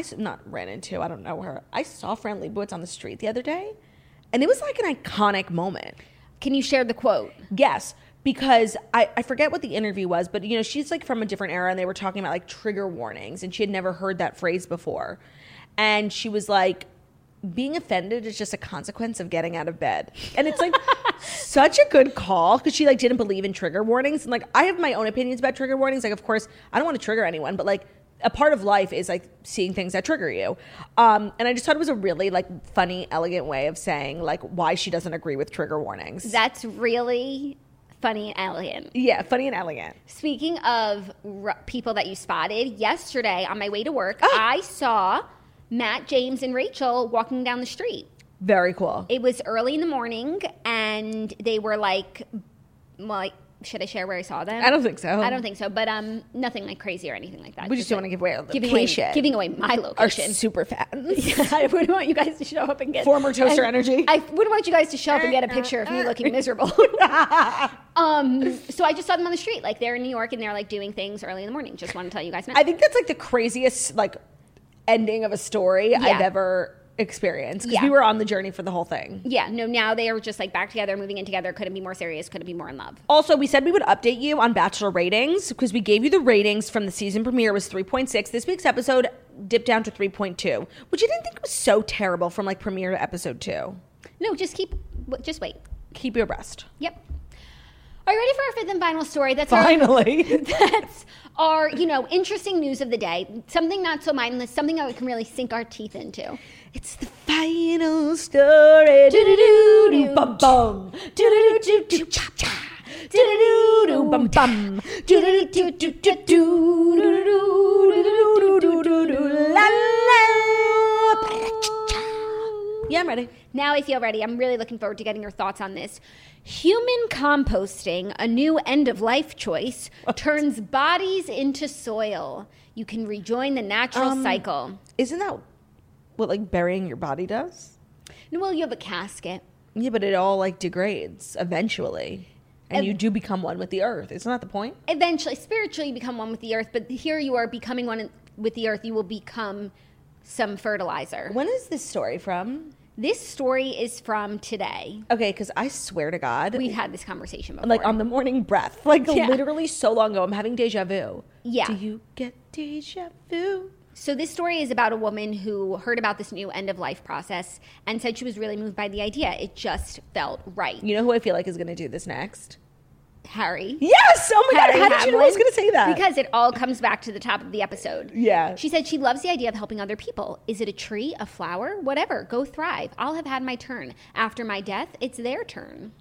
don't know her. I saw Fran Lebowitz on the street the other day, and it was like an iconic moment. Can you share the quote? Yes, because I forget what the interview was, but you know, she's like from a different era and they were talking about like trigger warnings and she had never heard that phrase before. And she was like, being offended is just a consequence of getting out of bed. And it's like such a good call because she like didn't believe in trigger warnings. And like I have my own opinions about trigger warnings. Like of course I don't want to trigger anyone, but like a part of life is like seeing things that trigger you. And I just thought it was a really like funny, elegant way of saying like why she doesn't agree with trigger warnings. That's really funny and elegant. Yeah, funny and elegant. Speaking of people that you spotted, yesterday on my way to work, I saw Matt, James, and Rachel walking down the street. Very cool. It was early in the morning, and they were like, should I share where I saw them? I don't think so. I don't think so, but nothing like crazy or anything like that. We just don't want to give away our giving away my Our location. super fans. Yeah, I wouldn't want you guys to show up and get Former toaster energy. I wouldn't want you guys to show up and get a picture of me looking miserable. So I just saw them on the street, like they're in New York and they're like doing things early in the morning. Just want to tell you guys. I think that's like the craziest like ending of a story I've ever experienced because we were on the journey for the whole thing. Yeah, no, now they are just like back together, moving in together. Couldn't be more serious. Couldn't be more in love. Also, we said we would update you on Bachelor ratings because we gave you the ratings from the season premiere was 3.6. This week's episode dipped down to 3.2, which I didn't think was so terrible from like premiere to episode 2. No, just wait. Keep you abreast. Yep. Are you ready for our fifth and final story? That's Finally. That's our, interesting news of the day. Something not so mindless, something that we can really sink our teeth into. It's the final story. Do-do-do-do, bum-bum. Do-do-do-do, cha-cha. Do-do-do-do, bum-bum. Do-do-do-do-do-do, la-la. Yeah, I'm ready. Now I feel ready. I'm really looking forward to getting your thoughts on this. Human composting, a new end-of-life choice, turns bodies into soil. You can rejoin the natural cycle. Isn't that what like burying your body does? No, well, you have a casket. Yeah, but it all like degrades eventually. And you do become one with the earth. Isn't that the point? Eventually, spiritually, you become one with the earth. But here you are becoming one with the earth. You will become some fertilizer. When is this story from? This story is from today. Okay, because I swear to God, We've had this conversation before. like on the morning breath, like Yeah. literally so long ago. I'm having deja vu. Yeah. Do you get deja vu? So this story is about a woman who heard about this new end-of-life process and said she was really moved by the idea. It just felt right. You know who I feel like is going to do this next? Harry. Yes! Oh my God, Harry how did you know I was Hamlin. going to say that? Because it all comes back to the top of the episode. Yeah. She said she loves the idea of helping other people. Is it a tree, a flower, whatever? Go thrive. I'll have had my turn. After my death, it's their turn.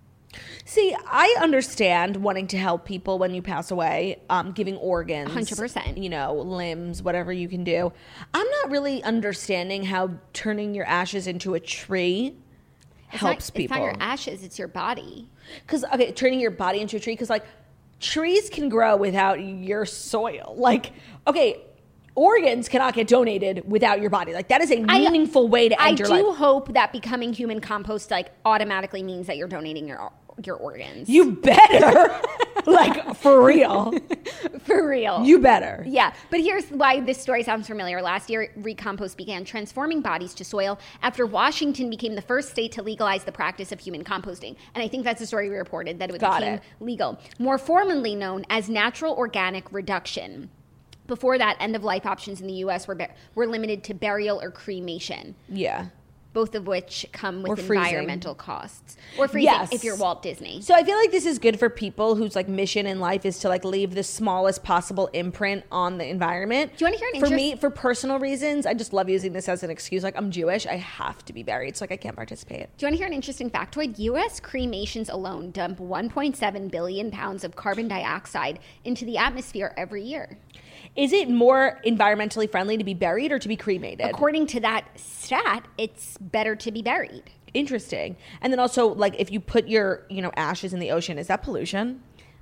See, I understand wanting to help people when you pass away, giving organs. 100%. Limbs, whatever you can do. I'm not really understanding how turning your ashes into a tree helps people. It's not your ashes, it's your body. Because, okay, turning your body into a tree, because, like, trees can grow without your soil. Like, okay, organs cannot get donated without your body. Like, that is a meaningful way to end your life. I do hope that becoming human compost, like, automatically means that you're donating your organs. You better. Like, for real. For real. You better. Yeah, but here's why this story sounds familiar. Last year, Recompost began transforming bodies to soil after Washington became the first state to legalize the practice of human composting. And I think that's the story we reported, that it became legal. More formally known as natural organic reduction. Before that, end-of-life options in the U.S. were limited to burial or cremation. Yeah. Both of which come with freezing. environmental costs. Or freezing, Yes. if you're Walt Disney. So I feel like this is good for people whose like mission in life is to like leave the smallest possible imprint on the environment. Do you want to hear an For me, for personal reasons, I just love using this as an excuse. Like, I'm Jewish, I have to be buried, so like I can't participate. Do you want to hear an interesting factoid? U.S. cremations alone dump 1.7 billion pounds of carbon dioxide into the atmosphere every year. Is it more environmentally friendly to be buried or to be cremated? According to that stat, it's better to be buried. Interesting. And then also, like, if you put your, ashes in the ocean, is that pollution?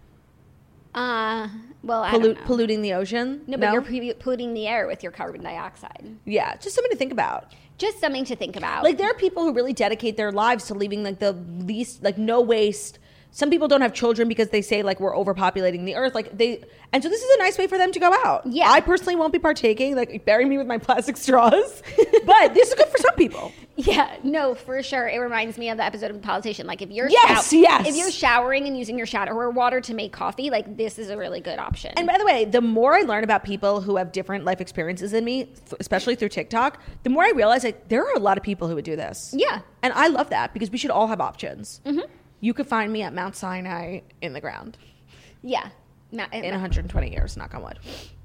Well, I don't know. Polluting the ocean? No, but you're polluting the air with your carbon dioxide. Yeah, just something to think about. Just something to think about. Like, there are people who really dedicate their lives to leaving, like, the least, like, no waste. Some people don't have children because they say, like, we're overpopulating the earth. And so this is a nice way for them to go out. Yeah. I personally won't be partaking. Like, bury me with my plastic straws. But this is good for some people. Yeah, no, for sure. It reminds me of the episode of The Politician. Like, if you're yes. if you're showering and using your shower water to make coffee, like, this is a really good option. And by the way, the more I learn about people who have different life experiences than me, especially through TikTok, the more I realize, like, there are a lot of people who would do this. Yeah. And I love that because we should all have options. Mm-hmm. You could find me at Mount Sinai in the ground. Yeah. In 120 years, knock on wood.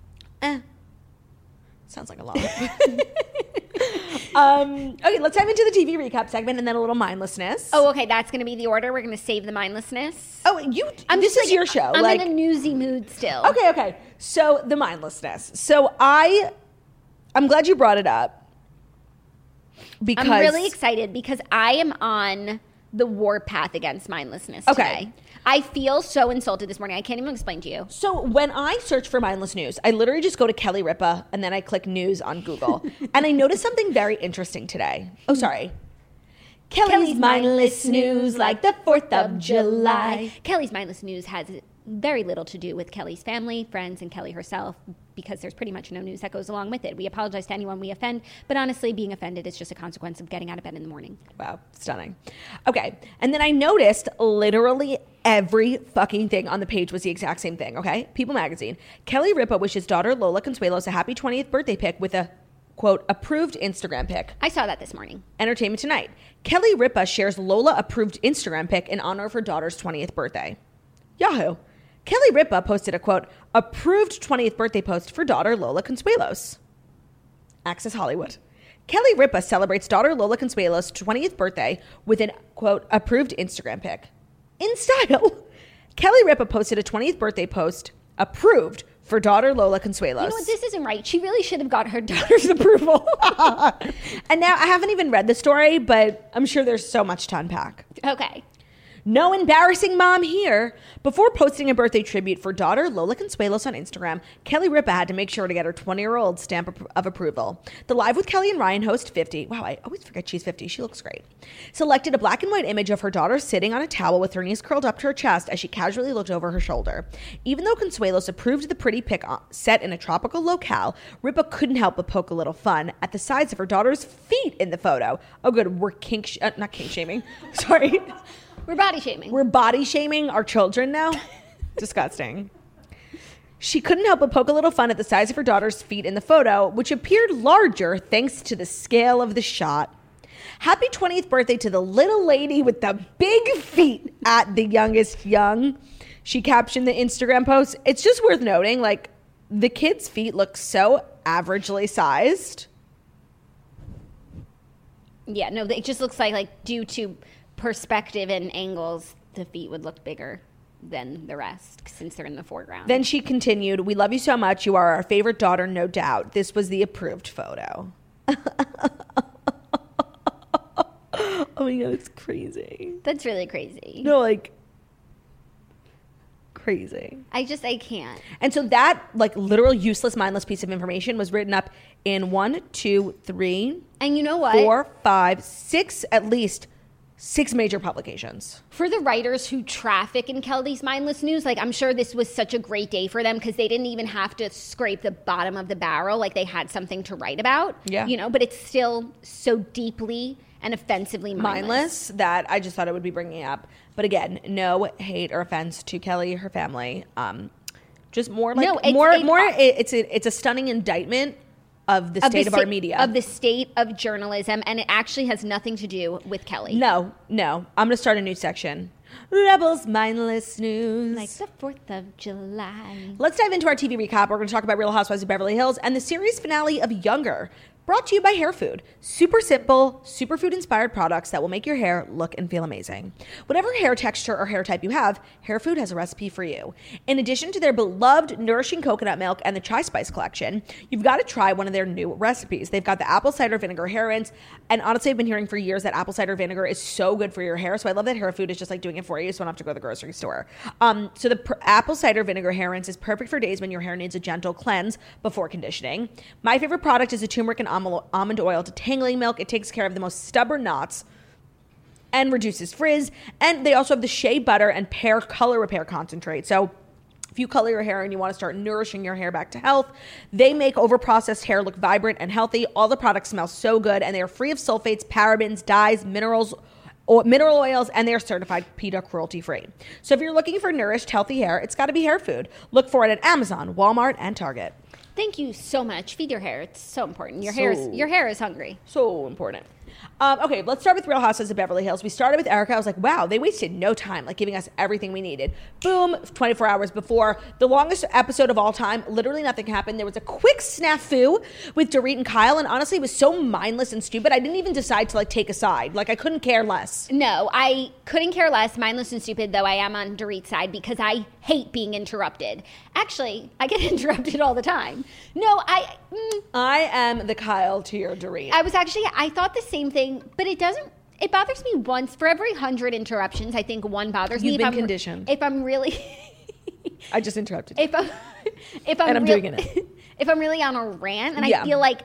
Sounds like a lot. Okay, let's dive into the TV recap segment and then a little mindlessness. Oh, okay. That's going to be the order. We're going to save the mindlessness. Oh, this is your show. I'm in a newsy mood still. Okay. So the mindlessness. So I'm glad you brought it up because I'm really excited because I am on the warpath against mindlessness today. I feel so insulted this morning. I can't even explain to you. So when I search for mindless news, I literally just go to Kelly Ripa and then I click news on Google. And I noticed something very interesting today. Oh, sorry. Kelly's mindless news like the 4th of July. Kelly's mindless news has very little to do with Kelly's family, friends, and Kelly herself because there's pretty much no news that goes along with it. We apologize to anyone we offend, but honestly, being offended is just a consequence of getting out of bed in the morning. Wow, stunning. Okay, and then I noticed literally every fucking thing on the page was the exact same thing, okay? People Magazine. Kelly Ripa wishes daughter Lola Consuelos a happy 20th birthday pic with a, quote, approved Instagram pic. I saw that this morning. Entertainment Tonight. Kelly Ripa shares Lola approved Instagram pic in honor of her daughter's 20th birthday. Yahoo. Kelly Ripa posted a, quote, approved 20th birthday post for daughter Lola Consuelos. Access Hollywood. Kelly Ripa celebrates daughter Lola Consuelos' 20th birthday with an, quote, approved Instagram pic. In style, Kelly Ripa posted a 20th birthday post approved for daughter Lola Consuelos. You know what? This isn't right. She really should have got her daughter's approval. And now I haven't even read the story, but I'm sure there's so much to unpack. Okay. No embarrassing mom here. Before posting a birthday tribute for daughter Lola Consuelos on Instagram, Kelly Ripa had to make sure to get her 20-year-old stamp of approval. The Live with Kelly and Ryan host 50, wow, I always forget she's 50, she looks great, selected a black and white image of her daughter sitting on a towel with her knees curled up to her chest as she casually looked over her shoulder. Even though Consuelos approved the pretty pic set in a tropical locale, Ripa couldn't help but poke a little fun at the size of her daughter's feet in the photo. Oh good, we're not kink shaming, sorry. We're body shaming. We're body shaming our children now? Disgusting. She couldn't help but poke a little fun at the size of her daughter's feet in the photo, which appeared larger thanks to the scale of the shot. Happy 20th birthday to the little lady with the big feet at the youngest young. She captioned the Instagram post. It's just worth noting, like, the kid's feet look so averagely sized. Yeah, no, it just looks like due to perspective and angles, the feet would look bigger than the rest since they're in the foreground. Then she continued, we love you so much. You are our favorite daughter, no doubt. This was the approved photo. Oh my God, it's crazy. That's really crazy. No, like, crazy. I can't. And so that, like, literal useless, mindless piece of information was written up in 1, 2, 3. And you know what? 4, 5, 6, at least 6 major publications. For the writers who traffic in Kelly's mindless news, like, I'm sure this was such a great day for them because they didn't even have to scrape the bottom of the barrel. Like, they had something to write about. Yeah. You know, but it's still so deeply and offensively mindless that I just thought it would be bringing up. But again, no hate or offense to Kelly or her family. Just more like it's a stunning indictment of the state of our media. Of the state of journalism, and it actually has nothing to do with Kelly. No. I'm going to start a new section. Rebels Mindless News. Like the 4th of July. Let's dive into our TV recap. We're going to talk about Real Housewives of Beverly Hills and the series finale of Younger. Brought to you by Hair Food. Super simple, superfood-inspired products that will make your hair look and feel amazing. Whatever hair texture or hair type you have, Hair Food has a recipe for you. In addition to their beloved nourishing coconut milk and the Chai Spice collection, you've got to try one of their new recipes. They've got the apple cider vinegar hair rinse, and honestly, I've been hearing for years that apple cider vinegar is so good for your hair, so I love that Hair Food is just like doing it for you, so you don't have to go to the grocery store. So the apple cider vinegar hair rinse is perfect for days when your hair needs a gentle cleanse before conditioning. My favorite product is the turmeric and almond oil to tangling milk. It takes care of the most stubborn knots and reduces frizz. And they also have the shea butter and pear color repair concentrate. So if you color your hair and you want to start nourishing your hair back to health, they make overprocessed hair look vibrant and healthy. All the products smell so good, and they are free of sulfates, parabens, dyes, mineral oils, and they are certified PETA cruelty free. So if you're looking for nourished, healthy hair, it's got to be Hair Food. Look for it at Amazon, Walmart, and Target. Thank you so much. Feed your hair. It's so important. Your hair is hungry. So important. Okay, let's start with Real Housewives of Beverly Hills. We started with Erica. I was like, wow, they wasted no time, like giving us everything we needed. Boom, 24 hours before the longest episode of all time. Literally nothing happened. There was a quick snafu with Dorit and Kyle, and honestly, it was so mindless and stupid. I didn't even decide to like take a side. Like, I couldn't care less. No, I couldn't care less. Mindless and stupid, though I am on Dorit's side because I hate being interrupted. Actually, I get interrupted all the time. No, I am the Kyle to your Dorit. I thought the same thing. But it bothers me once. For every 100 interruptions, I think one bothers me. You've been conditioned. If I'm really... I just interrupted you. I'm doing it. If I'm really on a rant, and I feel like,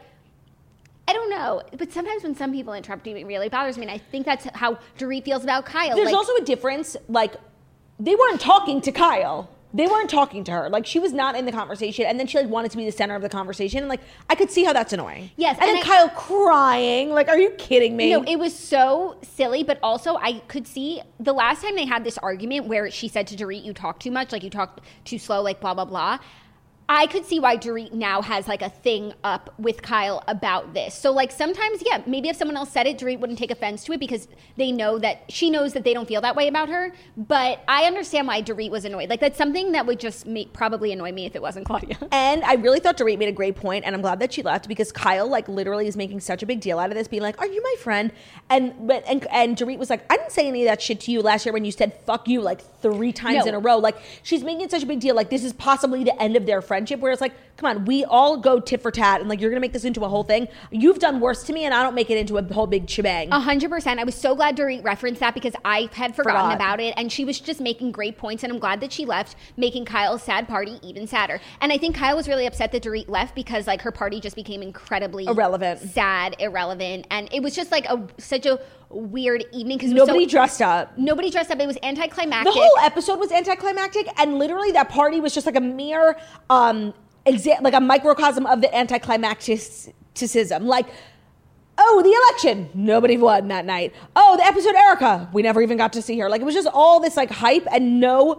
I don't know, but sometimes when some people interrupt me, it really bothers me, and I think that's how Dorit feels about Kyle. There's also a difference, like, they weren't talking to Kyle. They weren't talking to her. Like, she was not in the conversation, and then she like wanted to be the center of the conversation, and like, I could see how that's annoying. Yes. And then Kyle crying. Like, are you kidding me? No, it was so silly, but also I could see the last time they had this argument where she said to Dorit, you talk too much, like you talk too slow, like blah, blah, blah. I could see why Dorit now has like a thing up with Kyle about this. So like sometimes, yeah, maybe if someone else said it, Dorit wouldn't take offense to it because they know that she knows that they don't feel that way about her. But I understand why Dorit was annoyed. Like that's something that would just probably annoy me if it wasn't Claudia. And I really thought Dorit made a great point, and I'm glad that she left because Kyle like literally is making such a big deal out of this, being like, "Are you my friend?" And Dorit was like, "I didn't say any of that shit to you last year when you said fuck you like 3 times in a row." Like she's making such a big deal, like this is possibly the end of their friendship, where it's like, come on, we all go tit for tat, and like you're gonna make this into a whole thing. You've done worse to me, and I don't make it into a whole big shebang. 100%. I was so glad Dorit referenced that because I had forgotten about it, and she was just making great points, and I'm glad that she left, making Kyle's sad party even sadder. And I think Kyle was really upset that Dorit left because like her party just became incredibly irrelevant, and it was just like such a weird evening because nobody dressed up. It was anticlimactic. The whole episode was anticlimactic, and literally that party was just like a mere like a microcosm of the anticlimacticism. Like, oh, the election, nobody won that night. Oh, the episode Erica, we never even got to see her. Like it was just all this like hype and no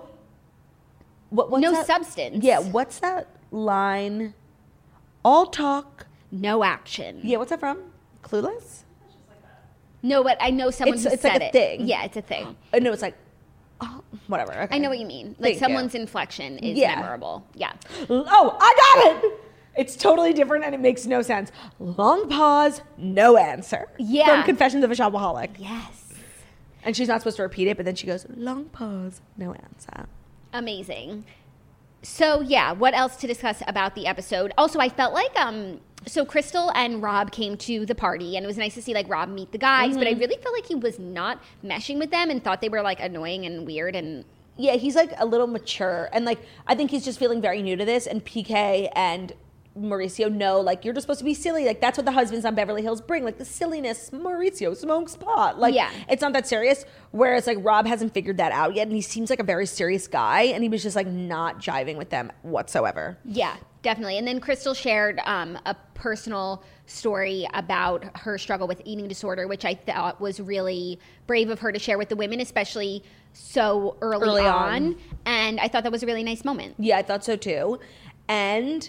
substance. Yeah, what's that line? All talk, no action. Yeah, what's that from? Clueless? No, but I know someone who said like a thing. Yeah, it's a thing. No, it's like, oh, whatever. Okay. I know what you mean. Like someone's inflection is memorable. Yeah. Oh, I got it. It's totally different and it makes no sense. Long pause, no answer. Yeah. From Confessions of a Shopaholic. Yes. And she's not supposed to repeat it, but then she goes, long pause, no answer. Amazing. So yeah, what else to discuss about the episode? Also, I felt like so Crystal and Rob came to the party, and it was nice to see like Rob meet the guys, but I really felt like he was not meshing with them and thought they were like annoying and weird. And yeah, he's like a little mature, and like I think he's just feeling very new to this, and PK and Mauricio know like you're just supposed to be silly, like that's what the husbands on Beverly Hills bring, like the silliness. Mauricio smokes pot, like it's not that serious, whereas like Rob hasn't figured that out yet, and he seems like a very serious guy, and he was just like not jiving with them whatsoever. Yeah, definitely. And then Crystal shared a personal story about her struggle with eating disorder, which I thought was really brave of her to share with the women, especially so early on. And I thought that was a really nice moment. Yeah, I thought so too. And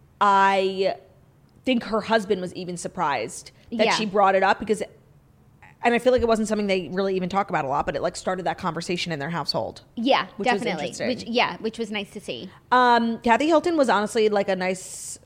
I think her husband was even surprised that she brought it up because, and I feel like it wasn't something they really even talk about a lot, but it like started that conversation in their household. Yeah, which definitely. Was interesting. Which was nice to see. Kathy Hilton was honestly like a nice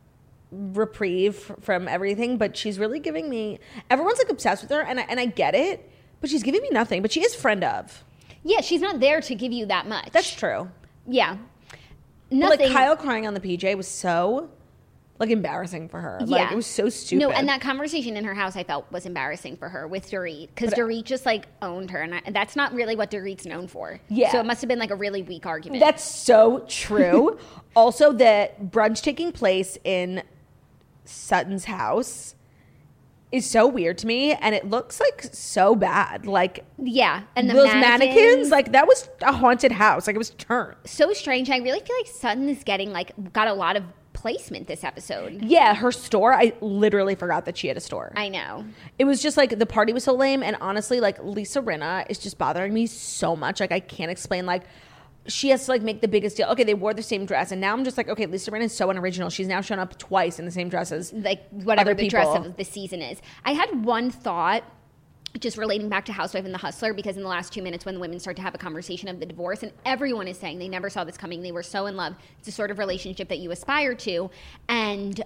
reprieve from everything, but she's really giving me, everyone's like obsessed with her, and I get it, but she's giving me nothing. But she is friend of. Yeah, she's not there to give you that much. That's true. Yeah. Nothing. But like Kyle crying on the PJ was so like embarrassing for her. Like it was so stupid. No, and that conversation in her house I felt was embarrassing for her with Dorit because Dorit just like owned her, and that's not really what Dorit's known for. Yeah. So it must have been like a really weak argument. That's so true. Also, the brunch taking place in Sutton's house is so weird to me, and it looks like so bad. Like and those mannequins, like that was a haunted house. Like it was turned so strange. I really feel like Sutton is got a lot of placement this episode. Yeah, her store, I literally forgot that she had a store. I know. It was just like the party was so lame, and honestly like Lisa Rinna is just bothering me so much. Like I can't explain, like she has to like make the biggest deal. Okay, they wore the same dress, and now I'm just like, okay, Lisa Rinna is so unoriginal. She's now shown up twice in the same dresses, like whatever the dress of the season is. I had one thought just relating back to Housewife and The Hustler, because in the last 2 minutes when the women start to have a conversation of the divorce, and everyone is saying they never saw this coming, they were so in love, it's the sort of relationship that you aspire to, and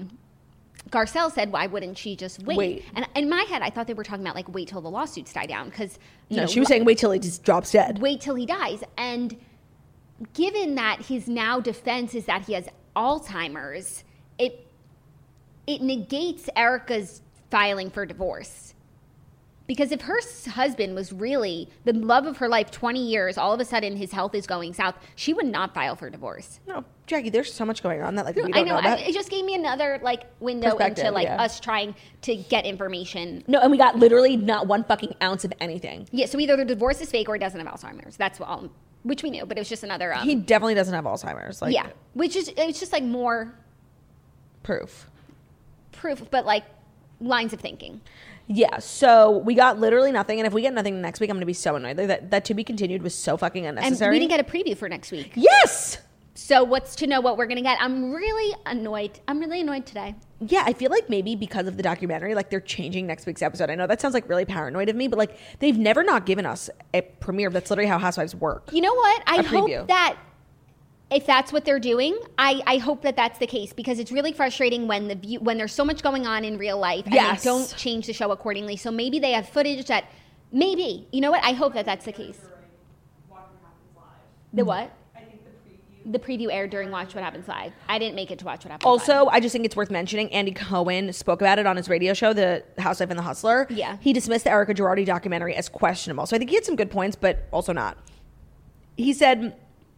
Garcelle said, why wouldn't she just wait? And in my head, I thought they were talking about like wait till the lawsuits die down, because she was saying wait till he just drops dead. Wait till he dies. And given that his now defense is that he has Alzheimer's, it negates Erica's filing for divorce. Because if her husband was really the love of her life 20 years, all of a sudden his health is going south, she would not file for divorce. No, Jackie, there's so much going on that like we don't know about. It just gave me another like window into like us trying to get information. No, and we got literally not one fucking ounce of anything. Yeah, so either the divorce is fake or he doesn't have Alzheimer's. That's which we knew, but it was just another. He definitely doesn't have Alzheimer's. Like, which is it's just like more proof, but like lines of thinking. Yeah, so we got literally nothing, and if we get nothing next week, I'm going to be so annoyed. That To Be Continued was so fucking unnecessary. And we didn't get a preview for next week. Yes! So what's to know what we're going to get? I'm really annoyed. I'm really annoyed today. Yeah, I feel like maybe because of the documentary, like they're changing next week's episode. I know that sounds like really paranoid of me, but like they've never not given us a premiere. That's literally how Housewives work. You know what? I hope preview. that if that's what they're doing, I hope that that's the case, because it's really frustrating when when there's so much going on in real life and Yes. they don't change the show accordingly. So maybe they have footage that maybe, you know what? I hope that that's the case. The what? The preview aired during Watch What Happens Live. I didn't make it to Watch What Happens Live. Also, I just think it's worth mentioning, Andy Cohen spoke about it on his radio show, The Housewife and the Hustler. Yeah. He dismissed the Erica Girardi documentary as questionable. So I think he had some good points, but also not. He said,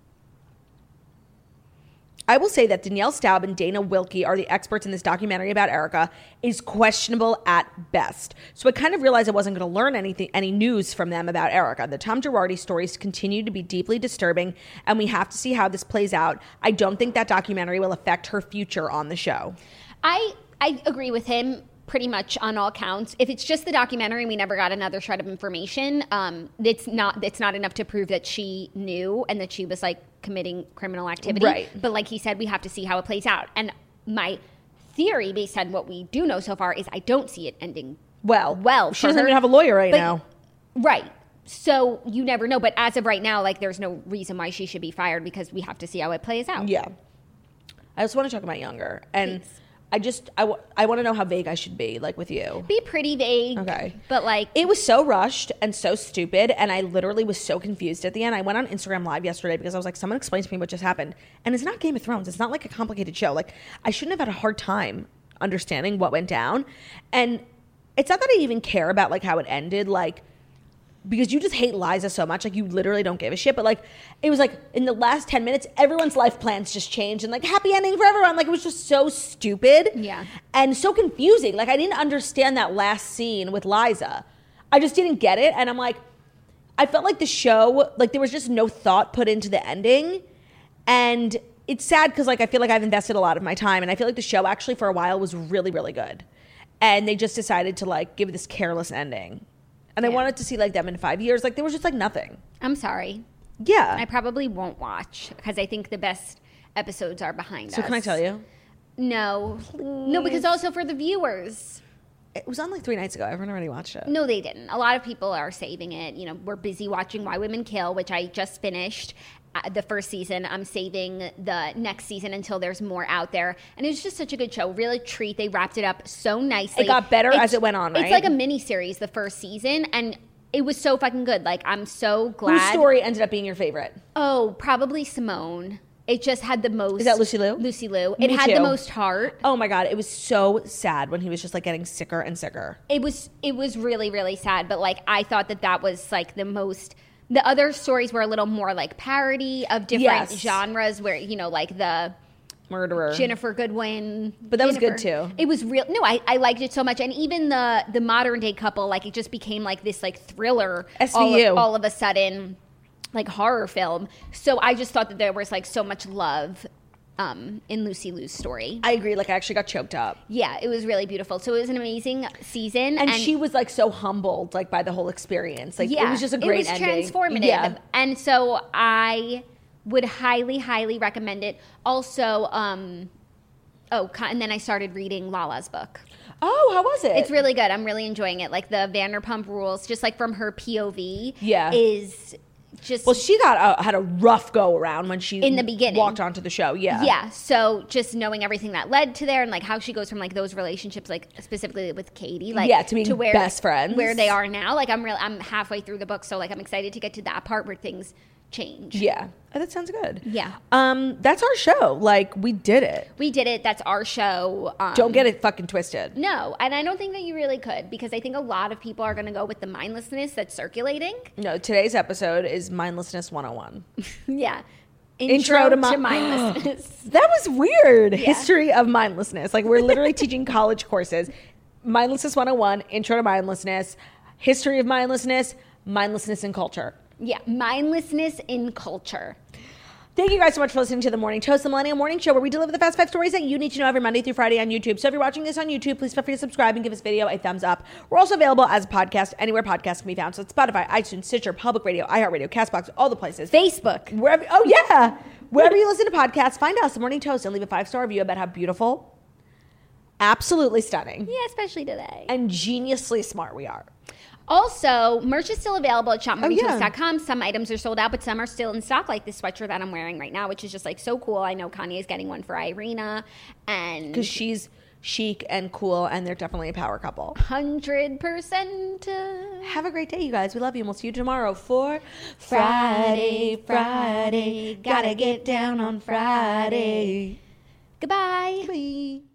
I will say that Danielle Staub and Dana Wilkie are the experts in this documentary about Erica is questionable at best. So I kind of realized I wasn't going to learn any news from them about Erica. The Tom Girardi stories continue to be deeply disturbing, and we have to see how this plays out. I don't think that documentary will affect her future on the show. I agree with him pretty much on all counts. If it's just the documentary and we never got another shred of information, it's not enough to prove that she knew and that she was like committing criminal activity. Right. But like he said, we have to see how it plays out. And my theory, based on what we do know so far, is I don't see it ending well. She doesn't even have a lawyer right But- now. Right. So you never know. But as of right now, like there's no reason why she should be fired, because we have to see how it plays out. Yeah. I just want to talk about Younger. And Please. I want to know how vague I should be, like with you. Be pretty vague. Okay. But like It was so rushed and so stupid, and I literally was so confused at the end. I went on Instagram Live yesterday because I was like, someone explain to me what just happened. And it's not Game of Thrones. It's not like a complicated show. Like, I shouldn't have had a hard time understanding what went down. And it's not that I even care about like how it ended, like, because you just hate Liza so much, like you literally don't give a shit. But like, it was like in the last 10 minutes, everyone's life plans just changed and like happy ending for everyone. Like it was just so stupid, Yeah. and so confusing. Like I didn't understand that last scene with Liza. I just didn't get it, and I'm like, I felt like the show, like there was just no thought put into the ending, and it's sad because like I feel like I've invested a lot of my time, and I feel like the show actually for a while was really, really good, and they just decided to like give this careless ending. And I Yeah. wanted to see like them in 5 years. Like there was just like nothing. I'm sorry. Yeah. I probably won't watch because I think the best episodes are behind us. So can I tell you? No. No, because also for the viewers. It was on like 3 nights ago. Everyone already watched it. No, they didn't. A lot of people are saving it. You know, we're busy watching Why Women Kill, which I just finished the first season. I'm saving the next season until there's more out there. And it was just such a good show. Really treat. They wrapped it up so nicely. It got better as it went on, right? It's like a mini series, the first season. And it was so fucking good. Like, I'm so glad. Whose story ended up being your favorite? Oh, probably Simone. It just had the most. Is that Lucy Liu? Lucy Liu. Me It had too. the most heart. Oh my God. It was so sad when he was just like getting sicker and sicker. It was really, really sad. But like, I thought that was like the most. The other stories were a little more like parody of different Yes. genres, where you know, like the Murderer. Jennifer Goodwin. But that was good, too. It was real. No, I liked it so much, and even the modern day couple, like it just became like this like thriller. SVU. All of a sudden, like horror film. So I just thought that there was like so much love in Lucy Liu's story. I agree. Like I actually got choked up. Yeah, it was really beautiful. So it was an amazing season, And she was like so humbled like by the whole experience. Like yeah, it was just a great ending. It was transformative. Yeah. And so I would highly, highly recommend it. Also, and then I started reading Lala's book. Oh, how was it? It's really good. I'm really enjoying it. Like the Vanderpump Rules, just like from her POV, Yeah. is just Well, she had a rough go around when she In the beginning. walked onto the show. Yeah. yeah. So just knowing everything that led to there, and like how she goes from like those relationships, like specifically with Katie, like Yeah, to being best friends. where they are now. Like I'm halfway through the book, so like I'm excited to get to that part where things change. Yeah. Oh, that sounds good. Yeah. That's our show. Like we did it. We did it. That's our show. Don't get it fucking twisted. No, and I don't think that you really could, because I think a lot of people are going to go with the mindlessness that's circulating. No, today's episode is Mindlessness 101. Yeah. Intro to mindlessness. That was weird. History of mindlessness. Like we're literally teaching college courses. Mindlessness 101, Intro to Mindlessness, History of Mindlessness, Mindlessness in Culture. Yeah, mindlessness in culture. Thank you guys so much for listening to The Morning Toast, the Millennial Morning Show, where we deliver the fast 5 stories that you need to know every Monday through Friday on YouTube. So if you're watching this on YouTube, please feel free to subscribe and give this video a thumbs up. We're also available as a podcast anywhere podcasts can be found. So it's Spotify, iTunes, Stitcher, Public Radio, iHeartRadio, CastBox, all the places. Facebook. Wherever. Oh, yeah. Wherever you listen to podcasts, find us, The Morning Toast, and leave a 5-star review about how beautiful, absolutely stunning, Yeah, especially today. and geniusly smart we are. Also, merch is still available at shopmoneytoast.com. yeah. Some items are sold out, but some are still in stock, like this sweatshirt that I'm wearing right now, which is just like so cool. I know Kanye is getting one for Irina, and Because she's chic and cool, and they're definitely a power couple. 100%. Have a great day, you guys. We love you, and we'll see you tomorrow for Friday. Gotta get down on Friday. Goodbye. Bye.